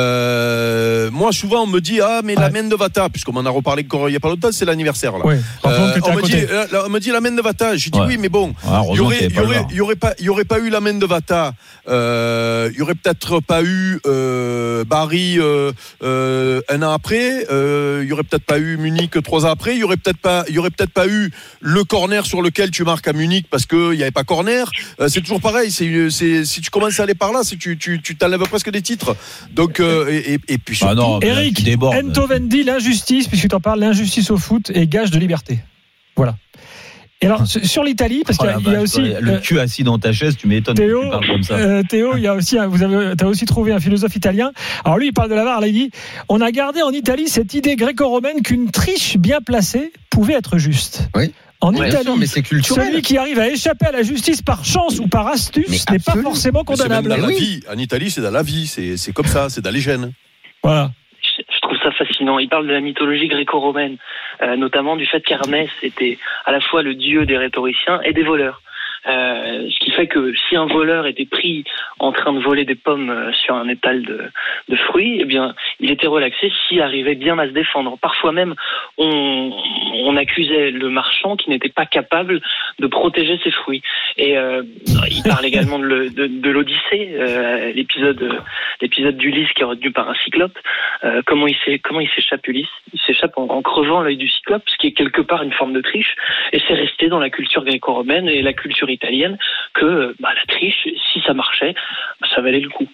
Euh, moi, souvent, on me dit ah mais ouais. la main de Vata, puisqu'on m'en a reparlé encore il y a pas longtemps, c'est l'anniversaire là. Ouais. Euh, on me dit, euh, on me dit la main de Vata. J'ai dit ouais. oui, mais bon, il ouais, y aurait, y aurait, y aurait pas, il y aurait pas eu la main de Vata. Il euh, y aurait peut-être pas eu euh, Barry euh, euh, un an après. Il euh, y aurait peut-être pas eu Munich trois ans après. Il y aurait peut-être pas, il y aurait peut-être pas eu le corner sur lequel tu marques à Munich parce que il y avait pas corner, euh, c'est toujours pareil. C'est, c'est, si tu commences à aller par là, c'est, tu, tu, tu t'enlèves presque des titres. Donc, euh, et, et, et puis surtout, ah non, Eric, Entovendi, l'injustice, puisque tu en parles, l'injustice au foot est gage de liberté. Voilà. Et alors, sur l'Italie, parce oh qu'il y a, il y a aussi. Le euh, cul assis dans ta chaise, tu m'étonnes Théo, que tu parles comme ça. Euh, Théo, il y a aussi, vous avez, t'as aussi trouvé un philosophe italien. Alors lui, il parle de la V A R, là, il dit, on a gardé en Italie cette idée gréco-romaine qu'une triche bien placée pouvait être juste. Oui. En ouais, Italie, sûr, mais c'est culturel. Celui qui arrive à échapper à la justice par chance ou par astuce mais n'est absolument. pas forcément condamnable. C'est même dans oui. la vie. En Italie, c'est dans la vie. C'est, c'est comme ça. C'est dans les gènes. Voilà. Je, je trouve ça fascinant. Il parle de la mythologie gréco-romaine, euh, notamment du fait qu'Hermès était à la fois le dieu des rhétoriciens et des voleurs. Euh, ce qui fait que si un voleur était pris en train de voler des pommes sur un étal de, de fruits, eh bien, il était relaxé s'il arrivait bien à se défendre. Parfois même, on, on accusait le marchand qui n'était pas capable de protéger ses fruits. Et euh, il parle également de, le, de, de l'Odyssée, euh, l'épisode, l'épisode d'Ulysse qui est retenu par un cyclope. Euh, comment il s'est, comment il s'échappe Ulysse ? Il s'échappe en, en crevant l'œil du cyclope, ce qui est quelque part une forme de triche. Et c'est resté dans la culture gréco-romaine et la culture italienne que bah, la triche, si ça marchait, bah, ça valait le coup.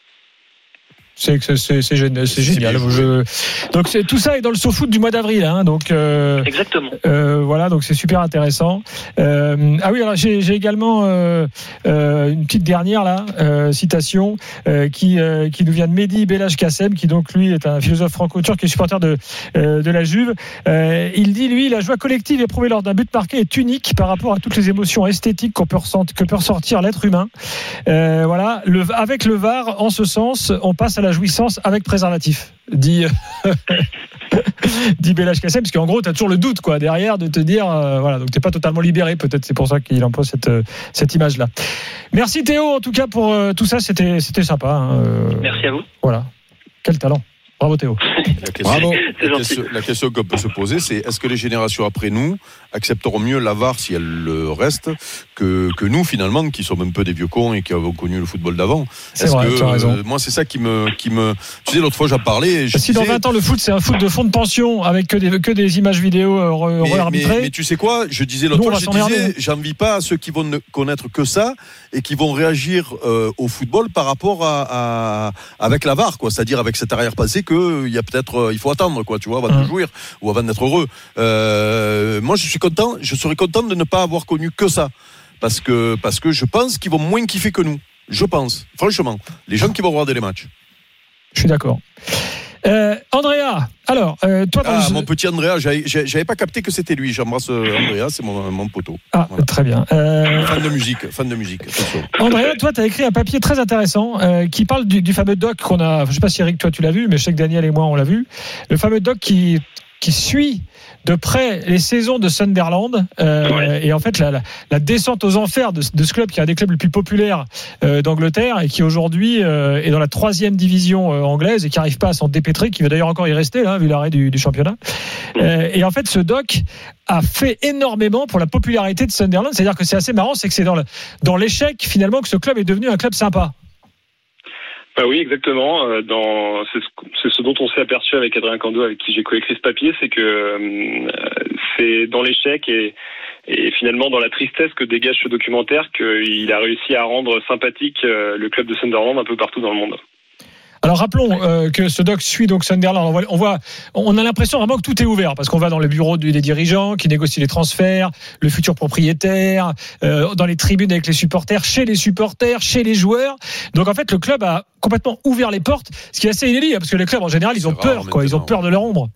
C'est, c'est, c'est, c'est génial. C'est génial. Je... Donc c'est, tout ça est dans le SoFoot du mois d'avril. Hein, donc, euh, Exactement. Euh, voilà, donc c'est super intéressant. Euh, ah oui, alors j'ai, j'ai également euh, euh, une petite dernière là, euh, citation euh, qui, euh, qui nous vient de Mehdi Belaj Kassem, qui donc lui est un philosophe franco-turc qui est supporter de, euh, de la Juve. Euh, il dit, lui, la joie collective éprouvée lors d'un but marqué est unique par rapport à toutes les émotions esthétiques qu'on peut ressentir, que peut ressentir l'être humain. Euh, voilà, le, avec le V A R, en ce sens, on passe à la jouissance avec préservatif, dit dit Belaj Kassem, parce qu'en gros t'as toujours le doute quoi derrière de te dire euh, voilà, donc t'es pas totalement libéré, peut-être c'est pour ça qu'il emploie cette cette image là. Merci Théo en tout cas pour euh, tout ça, c'était c'était sympa hein, euh, merci à vous. Voilà, quel talent. Bravo Théo. La question, Bravo. La, question, la question qu'on peut se poser, c'est est-ce que les générations après nous accepteront mieux la V A R si elle reste que, que nous finalement qui sommes un peu des vieux cons et qui avons connu le football d'avant. C'est est-ce vrai, que, tu as raison. Euh, moi c'est ça qui me, qui me... Tu sais l'autre fois j'en parlais. Je si disais, dans vingt ans le foot c'est un foot de fond de pension avec que des, que des images vidéo euh, re-arbitrées. Mais, mais tu sais quoi, je disais l'autre fois, je disais j'envie pas à ceux qui vont ne connaître que ça et qui vont réagir euh, au football par rapport à, à avec la V A R quoi, c'est-à-dire avec cette arrière-pensée que il y a peut-être il faut attendre quoi, tu vois, avant mmh. de jouir ou avant d'être heureux. Euh, moi je suis content, je serais content de ne pas avoir connu que ça parce que parce que je pense qu'ils vont moins kiffer que nous. Je pense, franchement, les gens qui vont regarder les matchs. Je suis d'accord. Euh, Andrea, alors, euh, toi... Ah, le... mon petit Andrea, j'avais, j'avais pas capté que c'était lui. J'embrasse Andrea, c'est mon, mon poteau. Ah, voilà. Très bien. Euh... Fan de musique, fan de musique. Attention. Andrea, toi, tu as écrit un papier très intéressant euh, qui parle du, du fameux doc qu'on a... Je sais pas si Eric, toi, tu l'as vu, mais je sais que Daniel et moi, on l'a vu. Le fameux doc qui... qui suit de près les saisons de Sunderland euh, ouais. et en fait la, la, la descente aux enfers de, de ce club qui est un des clubs les plus populaires euh, d'Angleterre et qui aujourd'hui euh, est dans la troisième division euh, anglaise et qui n'arrive pas à s'en dépêtrer, qui va d'ailleurs encore y rester là vu l'arrêt du, du championnat. Euh, et en fait ce doc a fait énormément pour la popularité de Sunderland. C'est-à-dire que c'est assez marrant, c'est que c'est dans, le, dans l'échec finalement que ce club est devenu un club sympa. Bah oui, exactement. Dans, c'est, ce, c'est ce dont on s'est aperçu avec Adrien Cando, avec qui j'ai coécrit ce papier, c'est que euh, c'est dans l'échec et, et finalement dans la tristesse que dégage ce documentaire qu'il a réussi à rendre sympathique euh, le club de Sunderland un peu partout dans le monde. Alors rappelons euh, que ce doc suit donc Sunderland. On, voit, on voit, on a l'impression vraiment que tout est ouvert parce qu'on va dans le bureau des dirigeants qui négocient les transferts, le futur propriétaire, euh, dans les tribunes avec les supporters, chez les supporters, chez les joueurs. Donc en fait, le club a complètement ouvert les portes, ce qui est assez inédit parce que les clubs en général ils ont c'est peur, quoi. Ils ont peur de leur ombre.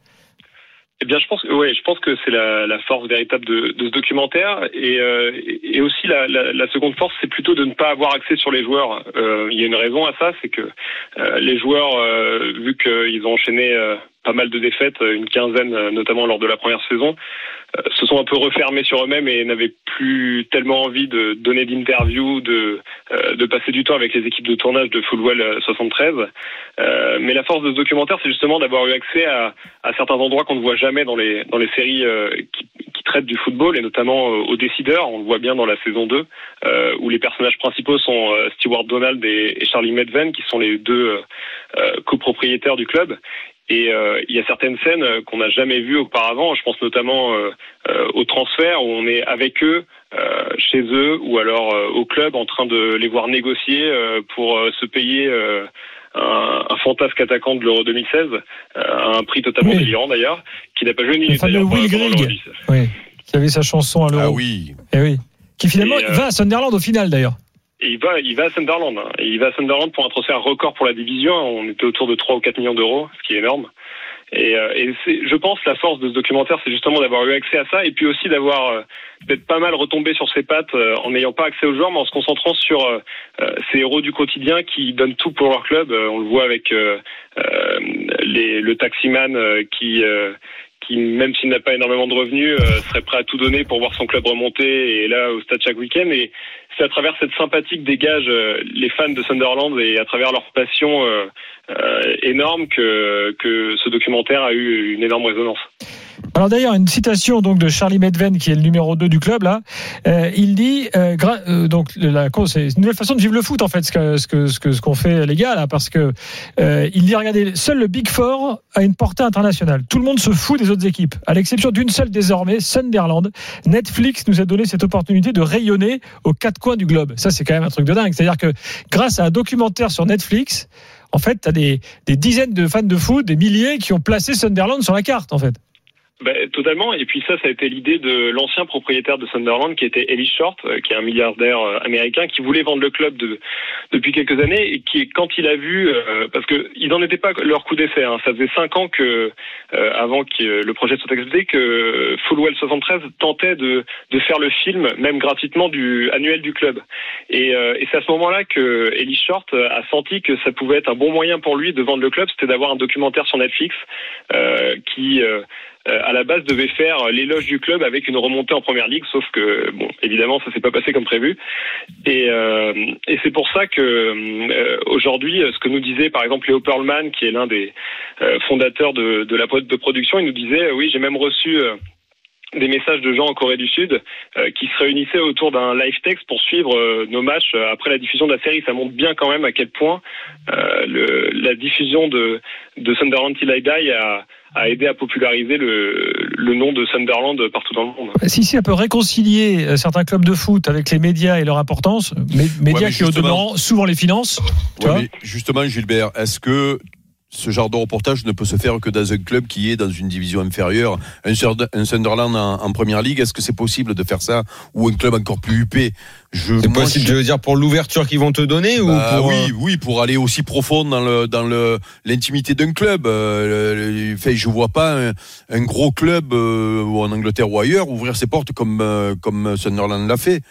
Eh bien, je pense que ouais, je pense que c'est la, la force véritable de, de ce documentaire et, euh, et aussi la, la, la seconde force, c'est plutôt de ne pas avoir accès sur les joueurs. Euh, il y a une raison à ça, c'est que euh, les joueurs, euh, vu qu'ils ont enchaîné euh, pas mal de défaites, une quinzaine notamment lors de la première saison, euh, se sont un peu refermés sur eux-mêmes et n'avaient plus tellement envie de donner d'interviews, de, euh, de passer du temps avec les équipes de tournage de Fulwell soixante-treize. Euh, mais la force de ce documentaire, c'est justement d'avoir eu accès à, à certains endroits qu'on ne voit jamais dans les, dans les séries euh, qui, qui traitent du football, et notamment euh, aux décideurs. On le voit bien dans la saison deux, euh, où les personnages principaux sont euh, Stewart Donald et, et Charlie Medven, qui sont les deux euh, copropriétaires du club. Et euh, il y a certaines scènes qu'on n'a jamais vues auparavant. Je pense notamment euh, euh, au transfert où on est avec eux, euh, chez eux, ou alors euh, au club en train de les voir négocier euh, pour euh, se payer euh, un, un fantasque attaquant de l'Euro deux mille seize, euh, à un prix totalement oui. délirant d'ailleurs, qui n'a pas joué une minute. Le fameux Will Grigg, oui, qui avait sa chanson à l'Euro. Ah oui. Et oui. Qui finalement et, euh, va à Sunderland au final d'ailleurs. Et il va, il va à Sunderland. Et il va à Sunderland pour un transfert record pour la division. On était autour de trois ou quatre millions d'euros, ce qui est énorme. Et, euh, et c'est, je pense, la force de ce documentaire, c'est justement d'avoir eu accès à ça, et puis aussi d'avoir euh, peut-être pas mal retombé sur ses pattes euh, en n'ayant pas accès aux joueurs, mais en se concentrant sur euh, euh, ces héros du quotidien qui donnent tout pour leur club. Euh, on le voit avec euh, euh, les, le taximan euh, qui... Euh, qui, même s'il n'a pas énormément de revenus, euh, serait prêt à tout donner pour voir son club remonter et là au stade chaque week-end. Et c'est à travers cette sympathie que dégagent euh, les fans de Sunderland et à travers leur passion euh, euh, énorme que, que ce documentaire a eu une énorme résonance. Alors d'ailleurs, une citation donc de Charlie Medven, qui est le numéro deux du club là. Euh, il dit euh, gra- euh, donc la c'est une nouvelle façon de vivre le foot en fait, ce que ce que ce que ce qu'ont fait les gars là, parce que euh, il dit regardez, seul le Big Four a une portée internationale. Tout le monde se fout des autres équipes, à l'exception d'une seule désormais, Sunderland. Netflix nous a donné cette opportunité de rayonner aux quatre coins du globe. Ça, c'est quand même un truc de dingue. C'est-à-dire que grâce à un documentaire sur Netflix, en fait, t'as des des dizaines de fans de foot, des milliers qui ont placé Sunderland sur la carte en fait. Ben, totalement. Et puis ça, ça a été l'idée de l'ancien propriétaire de Sunderland, qui était Ellis Short, euh, qui est un milliardaire euh, américain, qui voulait vendre le club de, depuis quelques années, et qui, quand il a vu, euh, parce que ils n'en étaient pas leur coup d'essai, hein, ça faisait cinq ans que, euh, avant que le projet soit accepté, que Fulwell soixante-treize tentait de, de faire le film, même gratuitement, du annuel du club. Et, euh, et c'est à ce moment-là que Ellis Short a senti que ça pouvait être un bon moyen pour lui de vendre le club, c'était d'avoir un documentaire sur Netflix euh, qui euh, à la base devait faire l'éloge du club avec une remontée en première ligue, sauf que bon, évidemment ça s'est pas passé comme prévu, et, euh, et c'est pour ça que euh, aujourd'hui, ce que nous disait par exemple Léo Pearlman, qui est l'un des euh, fondateurs de, de la boîte de production, il nous disait oui, j'ai même reçu euh, des messages de gens en Corée du Sud euh, qui se réunissaient autour d'un live text pour suivre euh, nos matchs euh, après la diffusion de la série. Ça montre bien quand même à quel point euh, le, la diffusion de, de Sunderland Till I Die a, a aidé à populariser le, le nom de Sunderland partout dans le monde. Si, si, elle peut réconcilier certains clubs de foot avec les médias et leur importance, médias ouais, qui au demeurant souvent les financent. Tu ouais, vois mais justement, Gilbert, est-ce que ce genre de reportage ne peut se faire que dans un club qui est dans une division inférieure, un, un Sunderland en, en première ligue? Est-ce que c'est possible de faire ça, ou un club encore plus huppé? Je, c'est moi, possible, je... je veux dire, pour l'ouverture qu'ils vont te donner, bah, ou pour... oui, oui, pour aller aussi profond dans le dans le l'intimité d'un club. Euh, le, fait, je vois pas un, un gros club euh, ou en Angleterre ou ailleurs ouvrir ses portes comme euh, comme Sunderland l'a fait.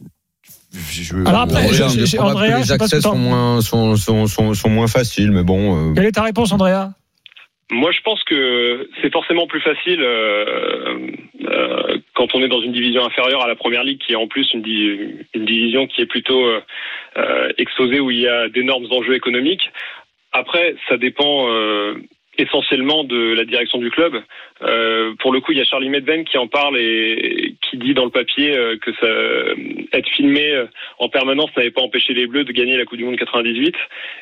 Je, Alors après, je, je, je, Andrea, les accès sont moins, sont, sont, sont, sont moins faciles, mais bon. Euh... Quelle est ta réponse, Andrea? Moi, je pense que c'est forcément plus facile euh, euh, quand on est dans une division inférieure à la Première Ligue, qui est en plus une, di- une division qui est plutôt euh, exposée, où il y a d'énormes enjeux économiques. Après, ça dépend euh, essentiellement de la direction du club. Euh, pour le coup, il y a Charlie Medven qui en parle et qui dit dans le papier euh, que ça, être filmé en permanence n'avait pas empêché les Bleus de gagner la Coupe du Monde quatre-vingt-dix-huit.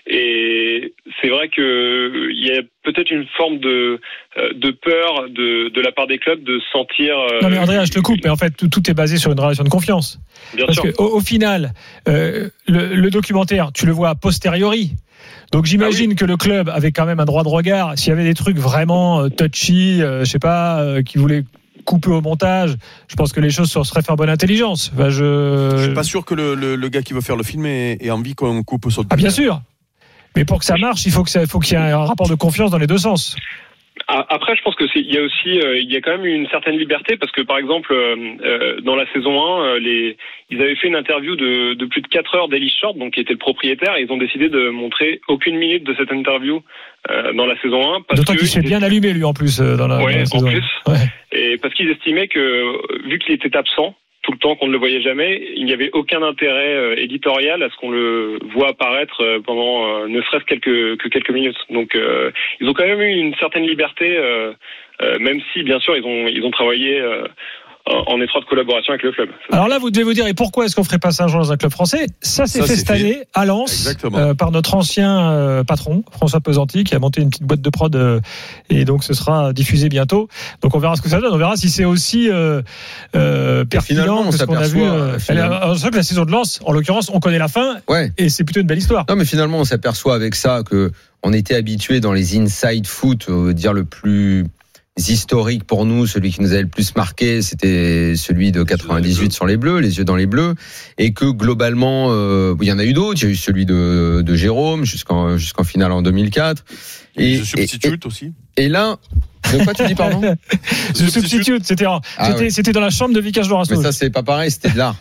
Et c'est vrai que il y a peut-être une forme de de peur de de la part des clubs de sentir. Euh, non mais Andrea, je te coupe. Mais en fait, tout, tout est basé sur une relation de confiance. Bien Parce sûr. que au, au final, euh, le, le documentaire, tu le vois a posteriori. Donc j'imagine ah oui. que le club avait quand même un droit de regard. S'il y avait des trucs vraiment euh, touchy, euh, je sais pas, euh, qui voulaient couper au montage, je pense que les choses se seraient fait en bonne intelligence. Enfin, je... je suis pas sûr que le, le, le gars qui veut faire le film ait, ait envie qu'on coupe son. Ah bien sûr. Mais pour que ça marche, il faut que ça, faut qu'il y ait un rapport de confiance dans les deux sens. Après, je pense que c'est, il y a aussi, euh, il y a quand même une certaine liberté, parce que par exemple, euh, dans la saison un, euh, les, ils avaient fait une interview de, de plus de quatre heures d'Elie Short, donc qui était le propriétaire, et ils ont décidé de montrer aucune minute de cette interview euh, dans la saison un. Parce D'autant que qu'il se fait bien allumer lui en plus euh, dans la, ouais, dans la saison. En plus. Ouais. Et parce qu'ils estimaient que vu qu'il était absent tout le temps, qu'on ne le voyait jamais, il n'y avait aucun intérêt euh, éditorial à ce qu'on le voit apparaître euh, pendant euh, ne serait-ce quelques que quelques minutes. Donc euh, ils ont quand même eu une certaine liberté, euh, euh, même si bien sûr ils ont ils ont travaillé euh, en étroite collaboration avec le club. Alors là, vous devez vous dire, et pourquoi est-ce qu'on ferait pas ça un jour dans un club français ? Ça s'est Ça, fait c'est cette fait. année à Lens euh, par notre ancien euh, patron, François Pesanti, qui a monté une petite boîte de prod euh, et donc ce sera diffusé bientôt. Donc on verra ce que ça donne, on verra si c'est aussi euh, euh, pertinent que ce qu'on a vu. Euh, on sait que la saison de Lens, en l'occurrence, on connaît la fin ouais. et c'est plutôt une belle histoire. Non mais finalement, on s'aperçoit avec ça que on était habitué dans les inside foot, euh, dire le plus historique pour nous, celui qui nous avait le plus marqué, c'était celui de quatre-vingt-dix-huit sur les Bleus, les yeux dans les Bleus, et que globalement, euh, il y en a eu d'autres. Il y a eu celui de, de Jérôme jusqu'en jusqu'en finale en deux mille quatre. Et The Substitute aussi. Et là, de quoi tu dis pardon ? The Substitute, c'était en, ah, c'était, ouais. c'était dans la chambre de Vicage Laurent. Mais ça c'est pas pareil, c'était de l'art.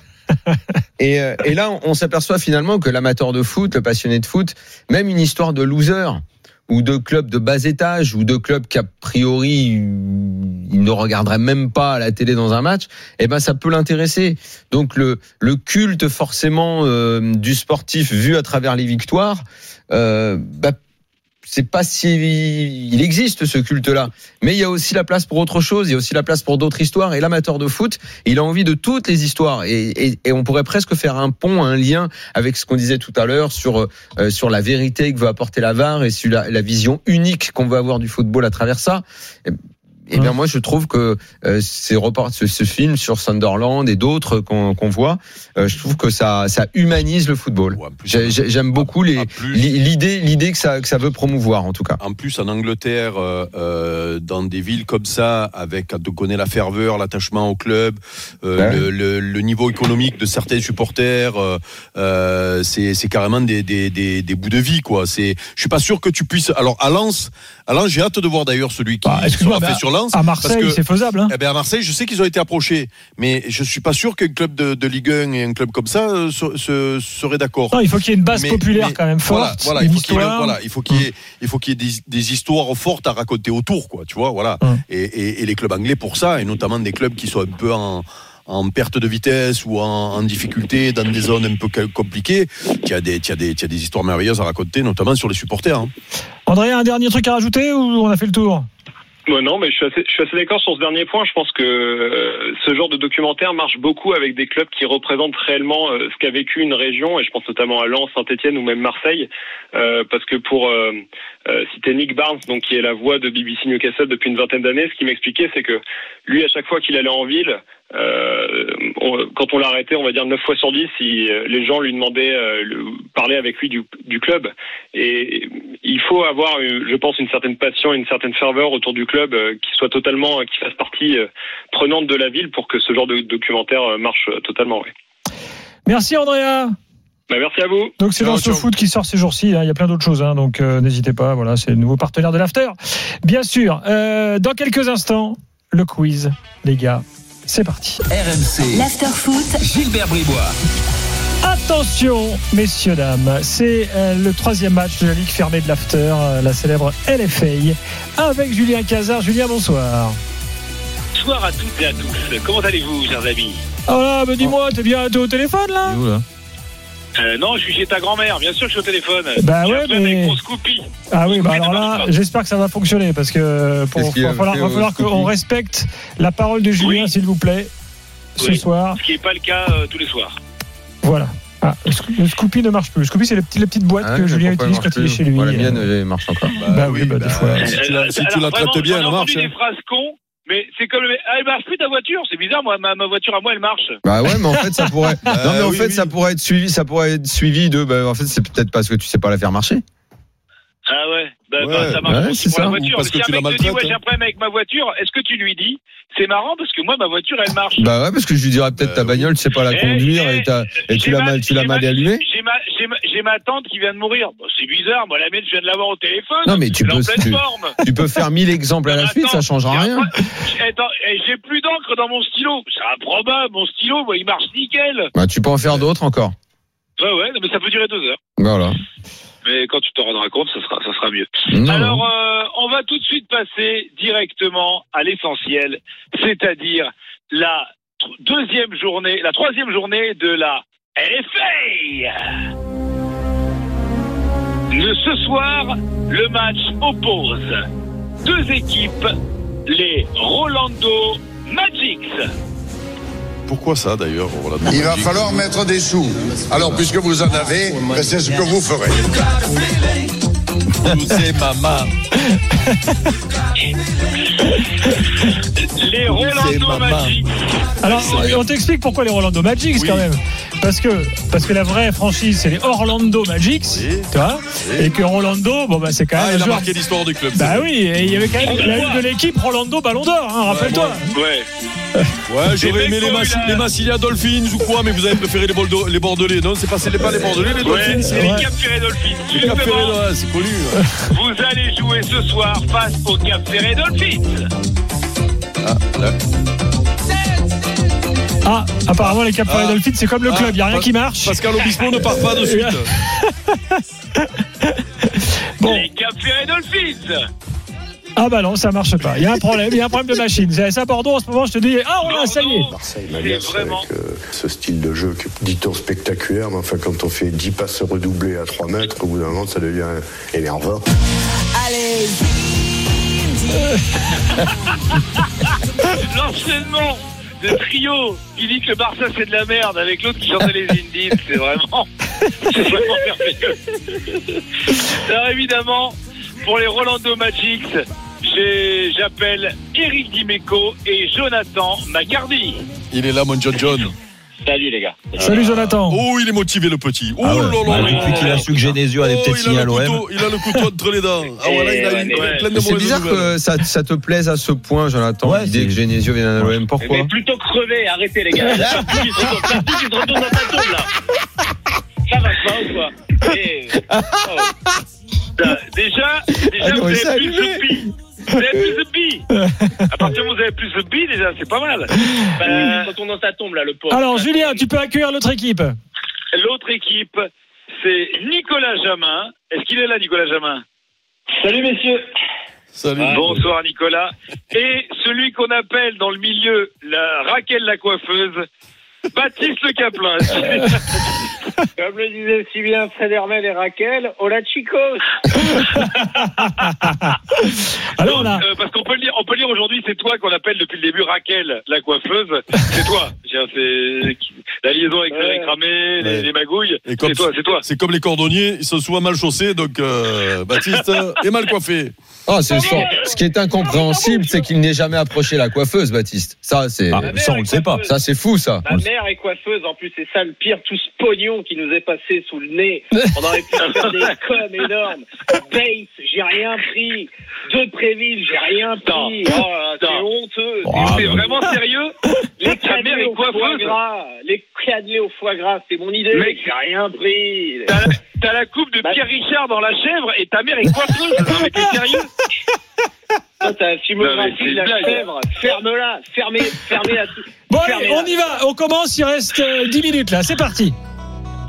et, euh, et là, on, on s'aperçoit finalement que l'amateur de foot, le passionné de foot, même une histoire de loser, ou de clubs de bas étage, ou de clubs qu'a priori il ne regarderait même pas à la télé dans un match, eh ben ça peut l'intéresser. Donc le le culte forcément euh, du sportif vu à travers les victoires, euh, bah c'est pas si il existe ce culte-là, mais il y a aussi la place pour autre chose, il y a aussi la place pour d'autres histoires. Et l'amateur de foot, il a envie de toutes les histoires, et, et, et on pourrait presque faire un pont, un lien avec ce qu'on disait tout à l'heure sur euh, sur la vérité que veut apporter la V A R et sur la, la vision unique qu'on veut avoir du football à travers ça. Et, Eh bien, moi, je trouve que euh, ces reports, ce, ce film sur Sunderland et d'autres qu'on, qu'on voit, euh, je trouve que ça, ça humanise le football. Ouais, J'ai, j'aime beaucoup les, plus, l'idée, l'idée que ça, que ça veut promouvoir, en tout cas. En plus, en Angleterre, euh, dans des villes comme ça, avec quand on connaît la ferveur, l'attachement au club, euh, ouais. le, le, le niveau économique de certains supporters, euh, c'est, c'est carrément des, des, des, des bouts de vie, quoi. C'est, je suis pas sûr que tu puisses. Alors, à Lens, à Lens, j'ai hâte de voir d'ailleurs celui qui bah, sera fait sur Lens. À Marseille, que, c'est faisable. Hein. Eh ben à Marseille, je sais qu'ils ont été approchés, mais je suis pas sûr qu'un club de, de Ligue un et un club comme ça euh, se, se, serait d'accord. Non, il faut qu'il y ait une base mais, populaire mais, quand même forte. Voilà, voilà il faut qu'il y ait, voilà, il faut qu'il y ait, il faut qu'il y ait des, des histoires fortes à raconter autour, quoi. Tu vois, voilà. Hum. Et, et, et les clubs anglais pour ça, et notamment des clubs qui sont un peu en en perte de vitesse ou en, en difficulté dans des zones un peu compliquées, il y a des, il y a des, il y a des histoires merveilleuses à raconter, notamment sur les supporters. Hein. André, un dernier truc à rajouter ou on a fait le tour ? Ouais, non, mais je suis assez, je suis assez d'accord sur ce dernier point. Je pense que euh, ce genre de documentaire marche beaucoup avec des clubs qui représentent réellement euh, ce qu'a vécu une région, et je pense notamment à Lens, Saint-Etienne ou même Marseille, euh, parce que pour euh, euh, citer Nick Barnes, donc qui est la voix de B B C Newcastle depuis une vingtaine d'années, ce qu'il m'expliquait, c'est que lui, à chaque fois qu'il allait en ville, Euh, on, quand on l'arrêtait, on va dire neuf fois sur dix, si, euh, les gens lui demandaient, euh, le, parler avec lui du, du club. Et il faut avoir, euh, je pense, une certaine passion, une certaine ferveur autour du club, euh, qui soit totalement, euh, qui fasse partie euh, prenante de la ville pour que ce genre de documentaire euh, marche euh, totalement. Oui. Merci Andrea. Bah, merci à vous. Donc c'est ciao, dans ce ciao. Foot qui sort ces jours-ci. Hein. Il y a plein d'autres choses, hein, donc euh, n'hésitez pas. Voilà, c'est le nouveau partenaire de l'After. Bien sûr. Euh, dans quelques instants, le quiz, les gars. C'est parti. R M C. L'After Foot. Gilbert Bribois. Attention. Attention, messieurs, dames, c'est euh, le troisième match de la Ligue fermée de l'After, euh, la célèbre L F A, avec Julien Cazard. Julien, bonsoir. Bonsoir à toutes et à tous. Comment allez-vous, chers amis? Oh là, bah dis-moi, t'es bien t'es au téléphone là, là euh, Non, je suis chez ta grand-mère, bien sûr que je suis au téléphone. Bah je ouais, mais... avec mon Scoopy. Ah oui, bah Scoopy alors là, j'espère que ça va fonctionner parce que pour, il va falloir, va falloir qu'on respecte la parole de Julien, oui. s'il vous plaît, ce oui. soir. Ce qui n'est pas le cas euh, tous les soirs. Voilà. Ah, le Scoopy ne marche plus. Le Scoopy, c'est les petites, les petites boîtes ah, que Julien utilise quand il est chez lui. Ouais, la mienne, elle marche encore. Bah, bah oui, bah, bah des fois. Si tu la, si tu la traites bien, elle marche. J'ai entendu des phrases cons. Mais c'est comme ah, elle marche plus ta voiture, c'est bizarre, moi ma, ma voiture à moi elle marche. Bah ouais, mais en fait ça pourrait euh, non mais en oui, fait oui. ça pourrait être suivi, ça pourrait être suivi de bah en fait c'est peut-être parce que tu sais pas la faire marcher. Ah ouais, bah, ouais. bah ça marche ouais, pour ça. la voiture. Parce que si tu un la mec te dit ouais, hein. j'ai un problème avec ma voiture, est-ce que tu lui dis c'est marrant parce que moi ma voiture elle marche. Bah ouais, parce que je lui dirais peut-être euh, ta bagnole, tu sais pas la conduire et, et, t'as, et tu l'as mal tu l'as mal allumée. J'ai ma j'ai ma j'ai ma tante qui vient de mourir. Bon, c'est bizarre, moi la mienne je viens de l'avoir au téléphone. Non mais tu peux tu, tu peux faire mille exemples à la suite, ça changera rien. Attends, j'ai plus d'encre dans mon stylo. C'est improbable, mon stylo, moi, il marche nickel. Bah tu peux en faire d'autres encore. Ouais ouais, mais ça peut durer deux heures. Voilà. Mais quand tu t'en rendras compte, ça sera, ça sera mieux. Non. Alors, euh, on va tout de suite passer directement à l'essentiel, c'est-à-dire la deuxième journée, la troisième journée de la L F A. Le, ce soir, le match oppose deux équipes, les Rolando Magics. Pourquoi ça d'ailleurs? Il va falloir mettre des sous. Alors puisque vous en avez, c'est ce que vous ferez. C'est maman. Les Rolando Magics. Alors on t'explique pourquoi les Rolando Magics oui. quand même. Parce que parce que la vraie franchise c'est les Orlando Magics, oui. tu vois, oui. et que Rolando, bon bah c'est quand même. Ah, il a joueur... marqué l'histoire du club. Bah oui, et il y avait quand même la une de l'équipe Rolando Ballon d'Or, hein, rappelle-toi. Ouais. Ouais, j'aurais aimé les, Massi- les Massilia Dolphins ou quoi, mais vous avez préféré les, Boldo- les Bordelais, non? C'est pas, c'est pas les Bordelais, les ouais, Dolphins? C'est ouais. les Cap Ferré Dolphins. Les Cap Ferré, ouais, c'est connu. Ouais. Vous allez jouer ce soir face aux Cap Ferré Dolphins. Ah, là. Ah, apparemment les Cap Ferré ah, Dolphins, c'est comme le club, il n'y a rien pas, qui marche. Pascal Obispo ne part pas de suite. Bon. Les Cap Ferré Dolphins. Ah bah non, ça marche pas. Il y a un problème, il y a un problème de machine. C'est ça Bordeaux en ce moment, je te dis. Ah oh, ça y est. Marseille m'agace vraiment... avec euh, ce style de jeu, dit-on spectaculaire, mais enfin quand on fait dix passes redoublées à trois mètres, au bout d'un moment, ça devient énervant. Allez. L'enchaînement de trio qui dit que le Barça c'est de la merde avec l'autre qui chantait les Indies, c'est vraiment, c'est vraiment merveilleux. Alors évidemment, pour les Rolando Magics, j'ai, j'appelle Eric Dimeco et Jonathan McCarty. Il est là, mon John John. Salut les gars. Salut Jonathan. Oh, il est motivé le petit. Oh ah ouais. là là. Ouais, depuis qu'il a su que Genesio allait oh, peut-être signer à l'O M. Il a le couteau entre les dents. Ah voilà, il a une ouais. pleine de C'est bizarre nouvelles. Que ça, ça te plaise à ce point, Jonathan, ouais, l'idée c'est... que Genesio vienne à l'O M. Pourquoi? Mais plutôt crever, arrêtez les gars. Ça plus, ça plus, il se retourne dans ta tombe là. Ça va pas ou quoi? Et... oh. Déjà, déjà ah, vous avez plus de billes. Vous avez plus de billes. À partir du moment où vous avez plus de billes, déjà, c'est pas mal. Bah, euh... il retourne dans sa tombe là, le pauvre. Alors Julien, tu peux accueillir l'autre équipe. L'autre équipe, c'est Nicolas Jamin. Est-ce qu'il est là, Nicolas Jamin? Salut messieurs. Salut. Bonsoir Nicolas. Et celui qu'on appelle dans le milieu la Raquel la coiffeuse, Baptiste Le Caplin. Comme le disait si bien Fred Hermel et Raquel, hola chicos. Alors, on a... euh, parce qu'on peut le dire, on peut le dire aujourd'hui, c'est toi qu'on appelle depuis le début Raquel, la coiffeuse. C'est toi. C'est la liaison avec ouais. les cramés, ouais. les, les magouilles. Et c'est toi, c'est toi. C'est comme les cordonniers, ils sont souvent mal chaussés, donc euh, Baptiste est mal coiffé. Oh, c'est ça. Ce qui est incompréhensible, c'est qu'il n'ait jamais approché la coiffeuse, Baptiste. Ça, c'est, ah, ça, on le sait pas. Ça, c'est fou, ça. Ma mère est coiffeuse, en plus, c'est ça le pire, tout ce pognon qui nous est passé sous le nez. On aurait pu faire des coms énormes. Bates, j'ai rien pris. De Préville, j'ai rien pris. Oh, là, c'est honteux. Oh, c'est bah... vraiment sérieux? Les cannelés au foie gras. Les cannelés au foie gras, c'est mon idée. Mec, j'ai rien pris. T'as la, t'as la coupe de bah... Pierre Richard dans la chèvre et ta mère est coiffeuse. Non, mais t'es sérieux? Toi, t'as la filmographie de la chèvre. Ferme-la. Fermez, fermez la. Bon, allez, on y va. On commence. Il reste dix minutes là. C'est parti.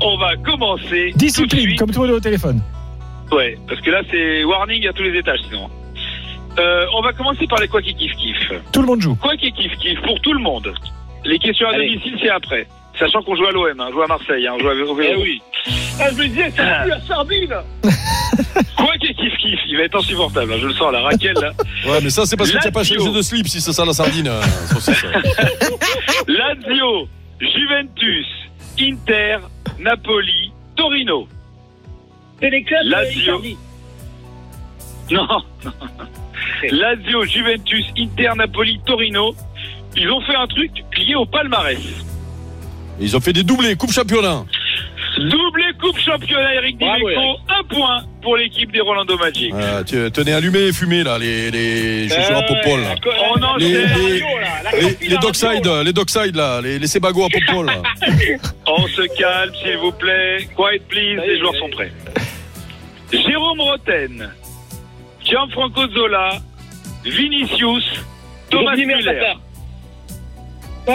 on va commencer. Discipline, comme tout le monde au téléphone. Ouais, parce que là, c'est warning à tous les étages, sinon. Euh, on va commencer par les quoi qui kiff kiff. Tout le monde joue. Quoi qui kiff kiff pour tout le monde. Les questions à Allez. domicile, c'est après. Sachant qu'on joue à l'O M, hein, on joue à Marseille, hein, on joue à au vélo. Eh oui. Ah, je me disais, c'est plus la sardine. Quoi qui kiff kiff, il va être insupportable. Hein, je le sens, la Raquel là. Ouais, mais ça, c'est parce que tu n'as pas changé de slip si c'est ça la sardine. Euh, c'est ça. Lazio, Juventus, Inter, Napoli, Torino. C'est les clubs Lazio. de Non. Lazio, Juventus, Inter, Napoli, Torino. Ils ont fait un truc lié au palmarès. Ils ont fait des doublés, coupe championnat. Doublé coupe championnat, Eric Dimeco, un point pour l'équipe des Rolando Magic. Euh, tu tenais allumé et fumé là, les, les chaussures à Popol. Là. On en les, les, les, les Dockside, les Dockside là, les, les Sebago à Popol. Là. On se calme s'il vous plaît. Quiet please, les joueurs sont prêts. Jérôme Roten, Gianfranco Zola, Vinicius, Thomas Müller. Quoi ?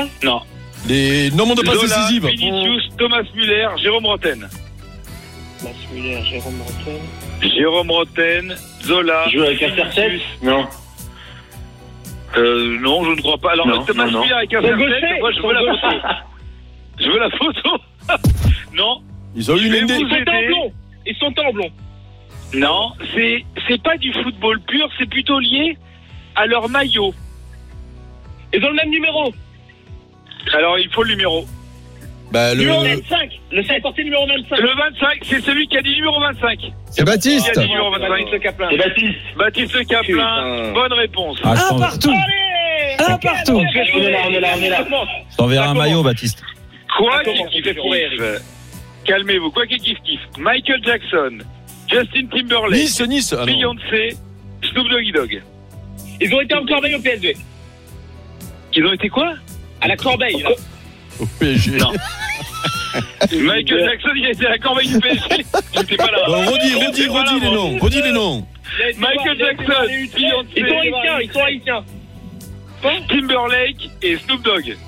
Non. Les nombres de passes Zola, décisives. Vinicius, Thomas Müller, Jérôme Roten. Thomas Müller, Jérôme Roten. Jérôme Roten, Zola. Joue avec un serre-tête ? Non. Euh, non, je ne crois pas. Alors, non, Thomas non, Müller avec un serre-tête, moi je veux la photo. Je veux la photo. Non. Ils ont eu une Ils idée. Ils sont en blond. Ils sont en blond. Non, c'est, c'est pas du football pur, c'est plutôt lié à leur maillot. Ils ont le même numéro. Alors, il faut le numéro. Bah, le... Numéro vingt-cinq. Le cinq porté numéro vingt-cinq. Le vingt-cinq, c'est celui qui a dit numéro vingt-cinq. C'est Baptiste. Qui a dit numéro vingt-cinq. Baptiste Caplin. C'est Baptiste. Baptiste Caplin. Bonne réponse. Ah, un partout. Allez. Un partout. On est là, on est là, on est là. Je t'enverrai un maillot, Baptiste. Quoi qu'il kiffe kiff. Calmez-vous. Quoi qu'il kiffe kiff. Michael Jackson, Justin Timberlake, Nice, Nice. Ah, Beyoncé, Snoop Doggy Dogg. Ils ont été en Corbeil au P S V. Ils ont été quoi ? À la Corbeille, là. Au P S G. Non. Michael Jackson, il a été à la Corbeille du P S G. J'étais pas là. Bon, redis, redis, redis les noms. Redis les noms. Michael Jackson, Beyoncé. Ils sont haïtiens, ils sont haïtiens. Timberlake et Snoop Dogg.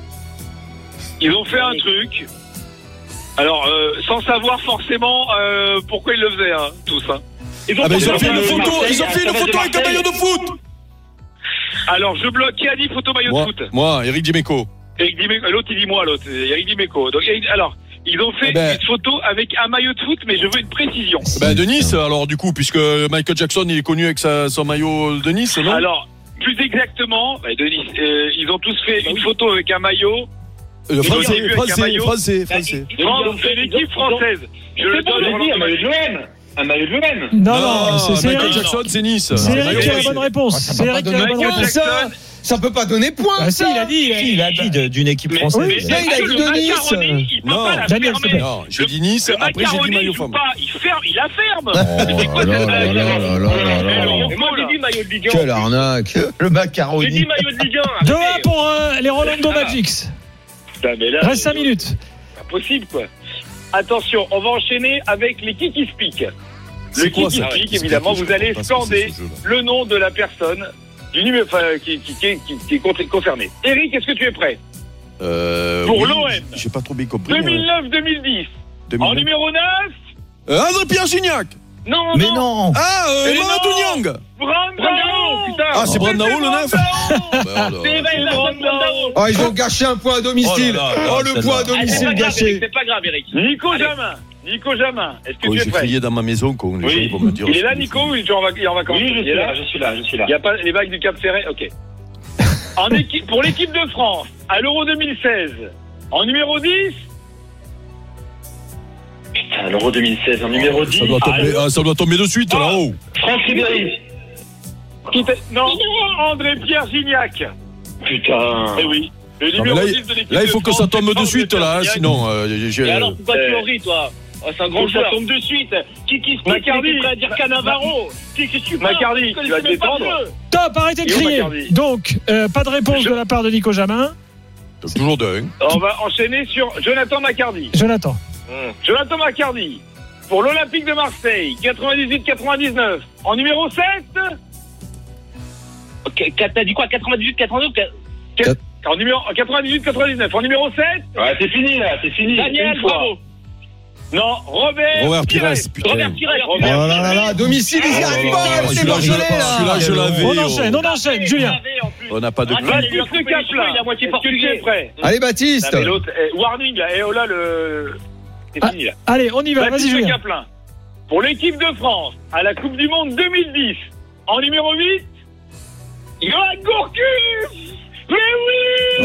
Ils ont fait un truc. Alors, euh, sans savoir forcément euh, pourquoi ils le faisaient, hein, tous. Hein. Ils ont, ah bah ils ont fait une photo, ils ont fait une photo avec un maillot de foot. Alors, je bloque. Qui a dit photo maillot moi, de foot ? Moi, Eric Dimeco. Eric Dimeco. L'autre, il dit moi, l'autre. Eric Dimeco. Donc, alors, ils ont fait eh ben, une photo avec un maillot de foot, mais je veux une précision. Ben, de Nice, alors, du coup, puisque Michael Jackson, il est connu avec sa, son maillot de Nice, non ? Alors, plus exactement, bah, de Nice, euh, ils ont tous fait une photo avec un maillot. Le français, français, français, français. France, c'est l'équipe française. Je le donne un maillot de l'O M. Un maillot de l'O M. Non, non, c'est Michael Eric. Jackson, c'est Nice. C'est Eric qui a la bonne réponse. C'est Eric qui a la bonne réponse. Ça peut pas donner point. Ah si, il a dit. Si, il a dit d'une équipe française. Oui, mais il a dit de Nice. Non, Daniel, s'il te plaît. Non, j'ai dit Nice, après j'ai dit maillot femme. Il ferme, il la ferme. Oh là là là là là là. Et moi j'ai dit maillot de Ligue un. Quelle arnaque. Le macaroni. J'ai dit maillot de Ligue un. deux un pour euh, les Rolando Magics. Reste cinq minutes. Pas possible, quoi. Attention, on va enchaîner avec les Kiki Speak. Le Kiki Speak, évidemment, vous allez scander le nom de la personne du numéro, enfin, qui, qui, qui, qui est concerné. Eric, est-ce que tu es prêt ? euh, Pour oui, l'O M. J'ai pas trop bien compris. deux mille neuf deux mille dix. En numéro neuf. Euh, André-Pierre Gignac. Non, mais non. non. Ah, euh, Mamadou Niang. Brandao, putain. Ah, c'est Brandao le neuf. Oh, ils ont gâché un point à domicile. Oh, là là, oh le point à domicile ah, gâché. C'est pas grave, Eric. Nico Jamin. Nico Jamin. Est-ce que oh, tu es j'ai prêt ? crié dans ma maison quand les oui. gens vont me dire. Il est là, Nico, ou il est en vacances ? Oui, je suis là, je suis là, je suis là. Il n'y a pas les vagues du Cap Ferret ? Ok. En équipe, pour l'équipe de France, à l'Euro deux mille seize, en numéro dix. Putain, l'Euro deux mille seize, en numéro dix. Ça doit tomber, ah, ça doit tomber de suite, oh. là-haut. Franck Ribéry. Non, André-Pierre Gignac. Putain. Eh oui. Le non, là, dix de l'équipe là, il faut que ça tombe de suite, là, hein, sinon. Euh, j'ai... Et alors, pourquoi tu en ris, toi ? Oh, c'est un grand joueur. Ça tombe de suite. Qui qui se Macardy, prêt à dire Cannavaro. Qui qui tu Macardy, tu vas te détendre. Top, arrêtez de crier. Donc, euh, pas de réponse de la part de Nico Jamin. Toujours dingue. On va enchaîner sur Jonathan Macardy. Jonathan. Mmh. Jonathan Macardy. Pour l'Olympique de Marseille, quatre-vingt-dix-huit quatre-vingt-dix-neuf. En numéro sept. Okay, t'as dit quoi, quatre-vingt-dix-huit quatre-vingt-neuf En numéro quatre-vingt-dix-huit quatre-vingt-dix-neuf. En numéro sept. Ouais, c'est fini là, c'est fini. Daniel, bravo. Non, Robert, Robert Pires, putain. Robert Pires. Oh là là là, domicile, ils y arrivent pas, c'est Beaujolais là. Celui-là, je l'avais. On enchaîne, on enchaîne, Julien. On n'a pas de Baptiste Le Caplin, il a moitié portugais. Prêt. Allez, Baptiste. L'autre, eh, warning là, et oh là le. C'est fini là. Allez, on y va, vas-y Baptiste Le Julien. Caplin. Pour l'équipe de France à la Coupe du Monde deux mille dix, en numéro huit, Johan Gourcuff. Mais oui.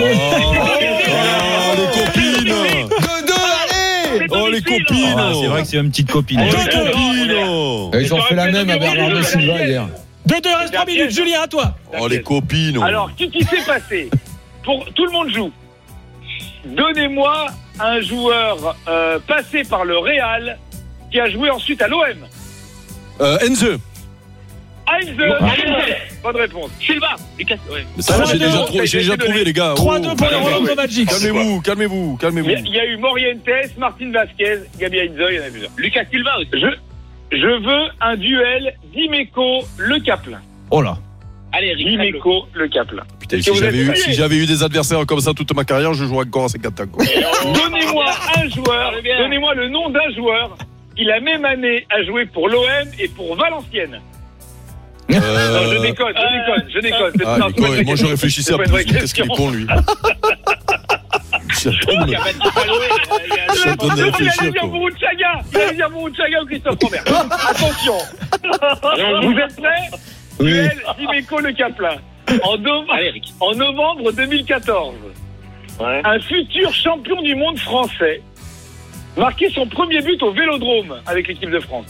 Oh, les copines. deux deux, allez. Oh, les copines. Ah, c'est vrai que c'est une petite copine. Oh, les copines. Ils ont fait la même à Bernardo Silva hier. deux deux, reste trois minutes, Julien, à toi. Oh, les copines. Alors, qu'est-ce qui s'est passé? Pour tout le monde joue. Donnez-moi un joueur euh, passé par le Real qui a joué ensuite à l'O M. Euh, Enze. Heinze. Bonne réponse. Silva. Lucas. Ouais. Mais ça, j'ai déjà, trouvé, j'ai déjà trouvé, les gars. trois deux pour les calmez-vous. Rolando Magic. Calmez-vous, calmez-vous, calmez-vous. Il y a- il y a eu Morientes, Martin Vasquez, Gabi Heinze, il y en a plusieurs. Lucas Silva aussi. Je, je veux un duel Dimeco Le Caplin. Oh là. Allez, Eric. Dimeco Le Caplin. Putain, Est-ce que si vous j'avais, êtes eu, prêts si j'avais eu des adversaires comme ça toute ma carrière, je jouerais encore à cinquante ans. Quoi. Donnez-moi un joueur, donnez-moi le nom d'un joueur qui la même année a joué pour l'O M et pour Valenciennes. Euh... Non, je déconne, je déconne, je déconne. C'est Ah, pas- Nico, c'est pas une moi je question. réfléchissais C'est à pas une vraie plus. Qu'est-ce qu'il est question. con, lui. J'attends de- Il J'attends de allait réfléchir, dire quoi. Bourou-Tchaga. Il allait dire Bourou-Tchaga ou Christophe Robert. Attention. Vous êtes prêts? Oui. Duel Dimeco Le Caplin. En, no- en novembre deux mille quatorze, un futur champion du monde français marquait son premier but au Vélodrome avec l'équipe de France.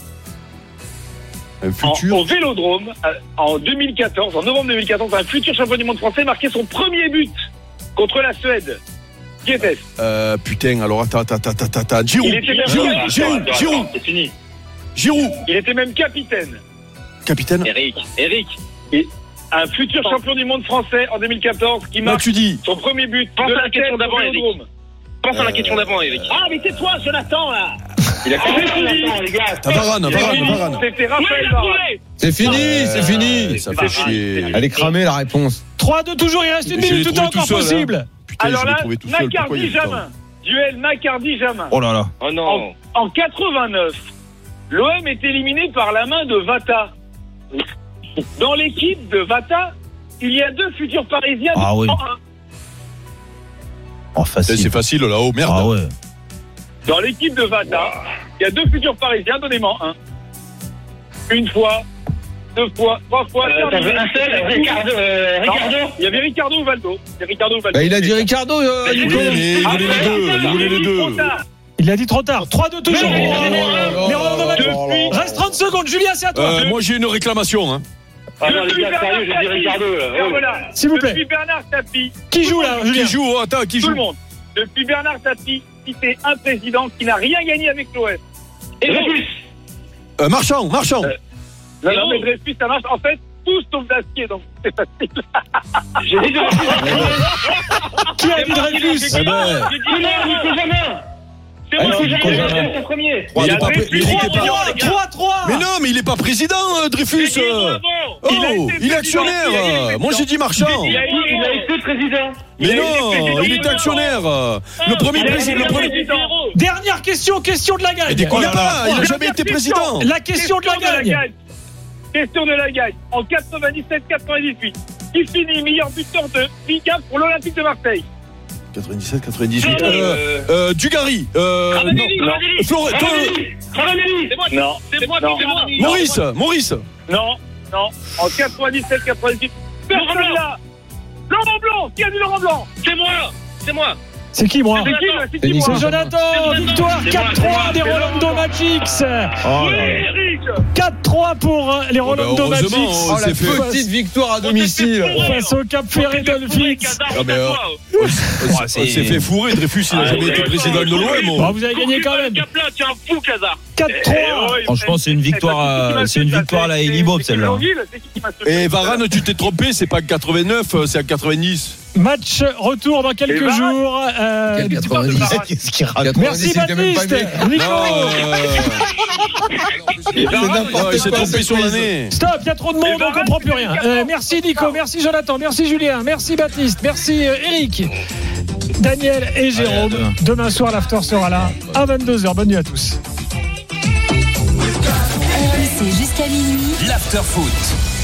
Un En, futur. au Vélodrome, euh, en deux mille quatorze, en novembre deux mille quatorze, un futur champion du monde français marquait son premier but contre la Suède. Qui était-ce? Euh, putain, alors attends, attends, attends, attends, attends. Giroud. Il était même Giroud, capitaine. Giroud, Giroud. C'est fini. Giroud. Il était même capitaine. Capitaine. Eric. Eric. Et un futur champion du monde français en deux mille quatorze qui marque Matuidi. son premier but. Pense de à la la question tête d'avant, au Eric. Vélodrome. Pense à la question d'avant, Eric. Ah, mais c'est toi, Jonathan, là. Il a C'est fini. les gars. T'as Varane, Varane, Varane. C'était Raphaël Varane. C'est fini, c'est fini. Ça fait chier. Elle est cramée la réponse. trois deux toujours, il reste une Je l'ai minute, tout est trouvé tout encore seul, possible. Putain, Alors je l'ai là, trouvé tout seul. Pourquoi il y a du temps Macardy-Jamin. Duel Macardy-Jamin. Oh là là. Oh non. En, en quatre-vingt-neuf, l'O M est éliminé par la main de Vata. Dans l'équipe de Vata, il y a deux futurs Parisiens. Ah oui. en un. Oh, Putain, facile. c'est facile là-haut, merde. Ah ouais. Dans l'équipe de Vata, il y a deux futurs Parisiens, donnez-moi un. Une fois, deux fois, trois fois. Euh, t'en veux un seul, Ricardo, euh, Non, Ricardo il y avait Ricardo ou Valdo. Il y a Ricardo ou Valdo. Bah, il a dit Ricardo, euh, Oui, Nico. mais il voulait les deux. Il voulait les deux. Il a dit trop tard. trois deux toujours. Mais- Les Rolando Magic. Depuis- Reste trente secondes, Julien, c'est à toi. Euh, moi j'ai une réclamation. Hein. Ah non, Depuis les gars, sérieux, j'ai dit Ricardo, là. Et voilà. S'il vous plaît. Depuis Bernard Tapie. Qui joue là, Julien? Qui joue? Oh, attends, qui Tout joue? le monde. Depuis Bernard Tapie, citez un président qui n'a rien gagné avec l'O M. Et Dreyfus. Euh, Marchand, Marchand. Non, non, mais Dreyfus, ça marche. En fait, tous sauf Dacier, donc c'est facile. J'ai dit Dreyfus. Qui a dit Dreyfus? Eh ben, J'ai dit non, Nico Jamin. C'est moi Ah, qui Nico j'ai Jamin. dit en premier. il est a pas fait pré- mais il était pas- trois trois. Mais non, mais il est pas président, euh, Dreyfus. euh. Oh, Il a été il est président. actionnaire. Il a été euh. président. Moi j'ai dit Marchand. Il a il a été président. Mais Il a été non, président. il était actionnaire. euh. Le premier Il a été président. Le premier. président. Dernière question, question de la gagne. Il est quoi là? Il a jamais été président. La question de la gagne. Question de la gagne. En quatre-vingt-dix-sept quatre-vingt-dix-huit, qui finit meilleur buteur de Ligue un pour l'Olympique de Marseille? quatre-vingt-dix-sept quatre-vingt-dix-huit. Euh, euh, Dugarry. Euh, non. Ravanelli, Ravanelli. Flore- Ravanelli. Ravanelli. C'est moi. Non. C'est moi, Non. c'est moi. Maurice, Maurice. Non, non. En quatre-vingt-dix-sept quatre-vingt-dix-huit, personne Laurent là. Laurent Blanc. Qui a dit Laurent Blanc? C'est moi. C'est moi. C'est qui, moi? C'est qui, là? C'est C'est qui, moi? C'est Jonathan. Victoire quatre trois des Rolando Magics. Oh Oui, là là. Eric. quatre trois pour les Rolando bah, heureusement, Magics. Oh, la c'est fait. petite victoire à domicile. Face au Cap Ferré Dolphins. Ah, mais, euh, On s'est fait fourrer. Dreyfus, il n'a jamais été président de l'O M. Bon, vous avez gagné quand même. Caplan, tu es un fou, Kazar. quatre trois. Franchement, c'est une victoire à- c'est une victoire à la Eli Bob, celle-là. Et Varane, tu t'es trompé, c'est pas quatre-vingt-neuf, c'est à quatre-vingt-dix. Match retour dans quelques Et Varane. jours. Euh, Quel quatre-vingt-dix. Qu'est-ce qu'il raconte? Merci quatre-vingt-dix, il était même pas Baptiste. né. Nico. Non, C'est n'importe il s'est quoi, trompé cette sur prise. l'année. Stop, il y a trop de monde, on comprend plus rien. Euh, merci Nico, merci Jonathan, merci Julien, merci Baptiste, merci euh, Eric. Daniel et Jérôme. Allez, demain soir, l'after sera là à vingt-deux heures. Bonne nuit à tous. R M C jusqu'à minuit. L'after foot.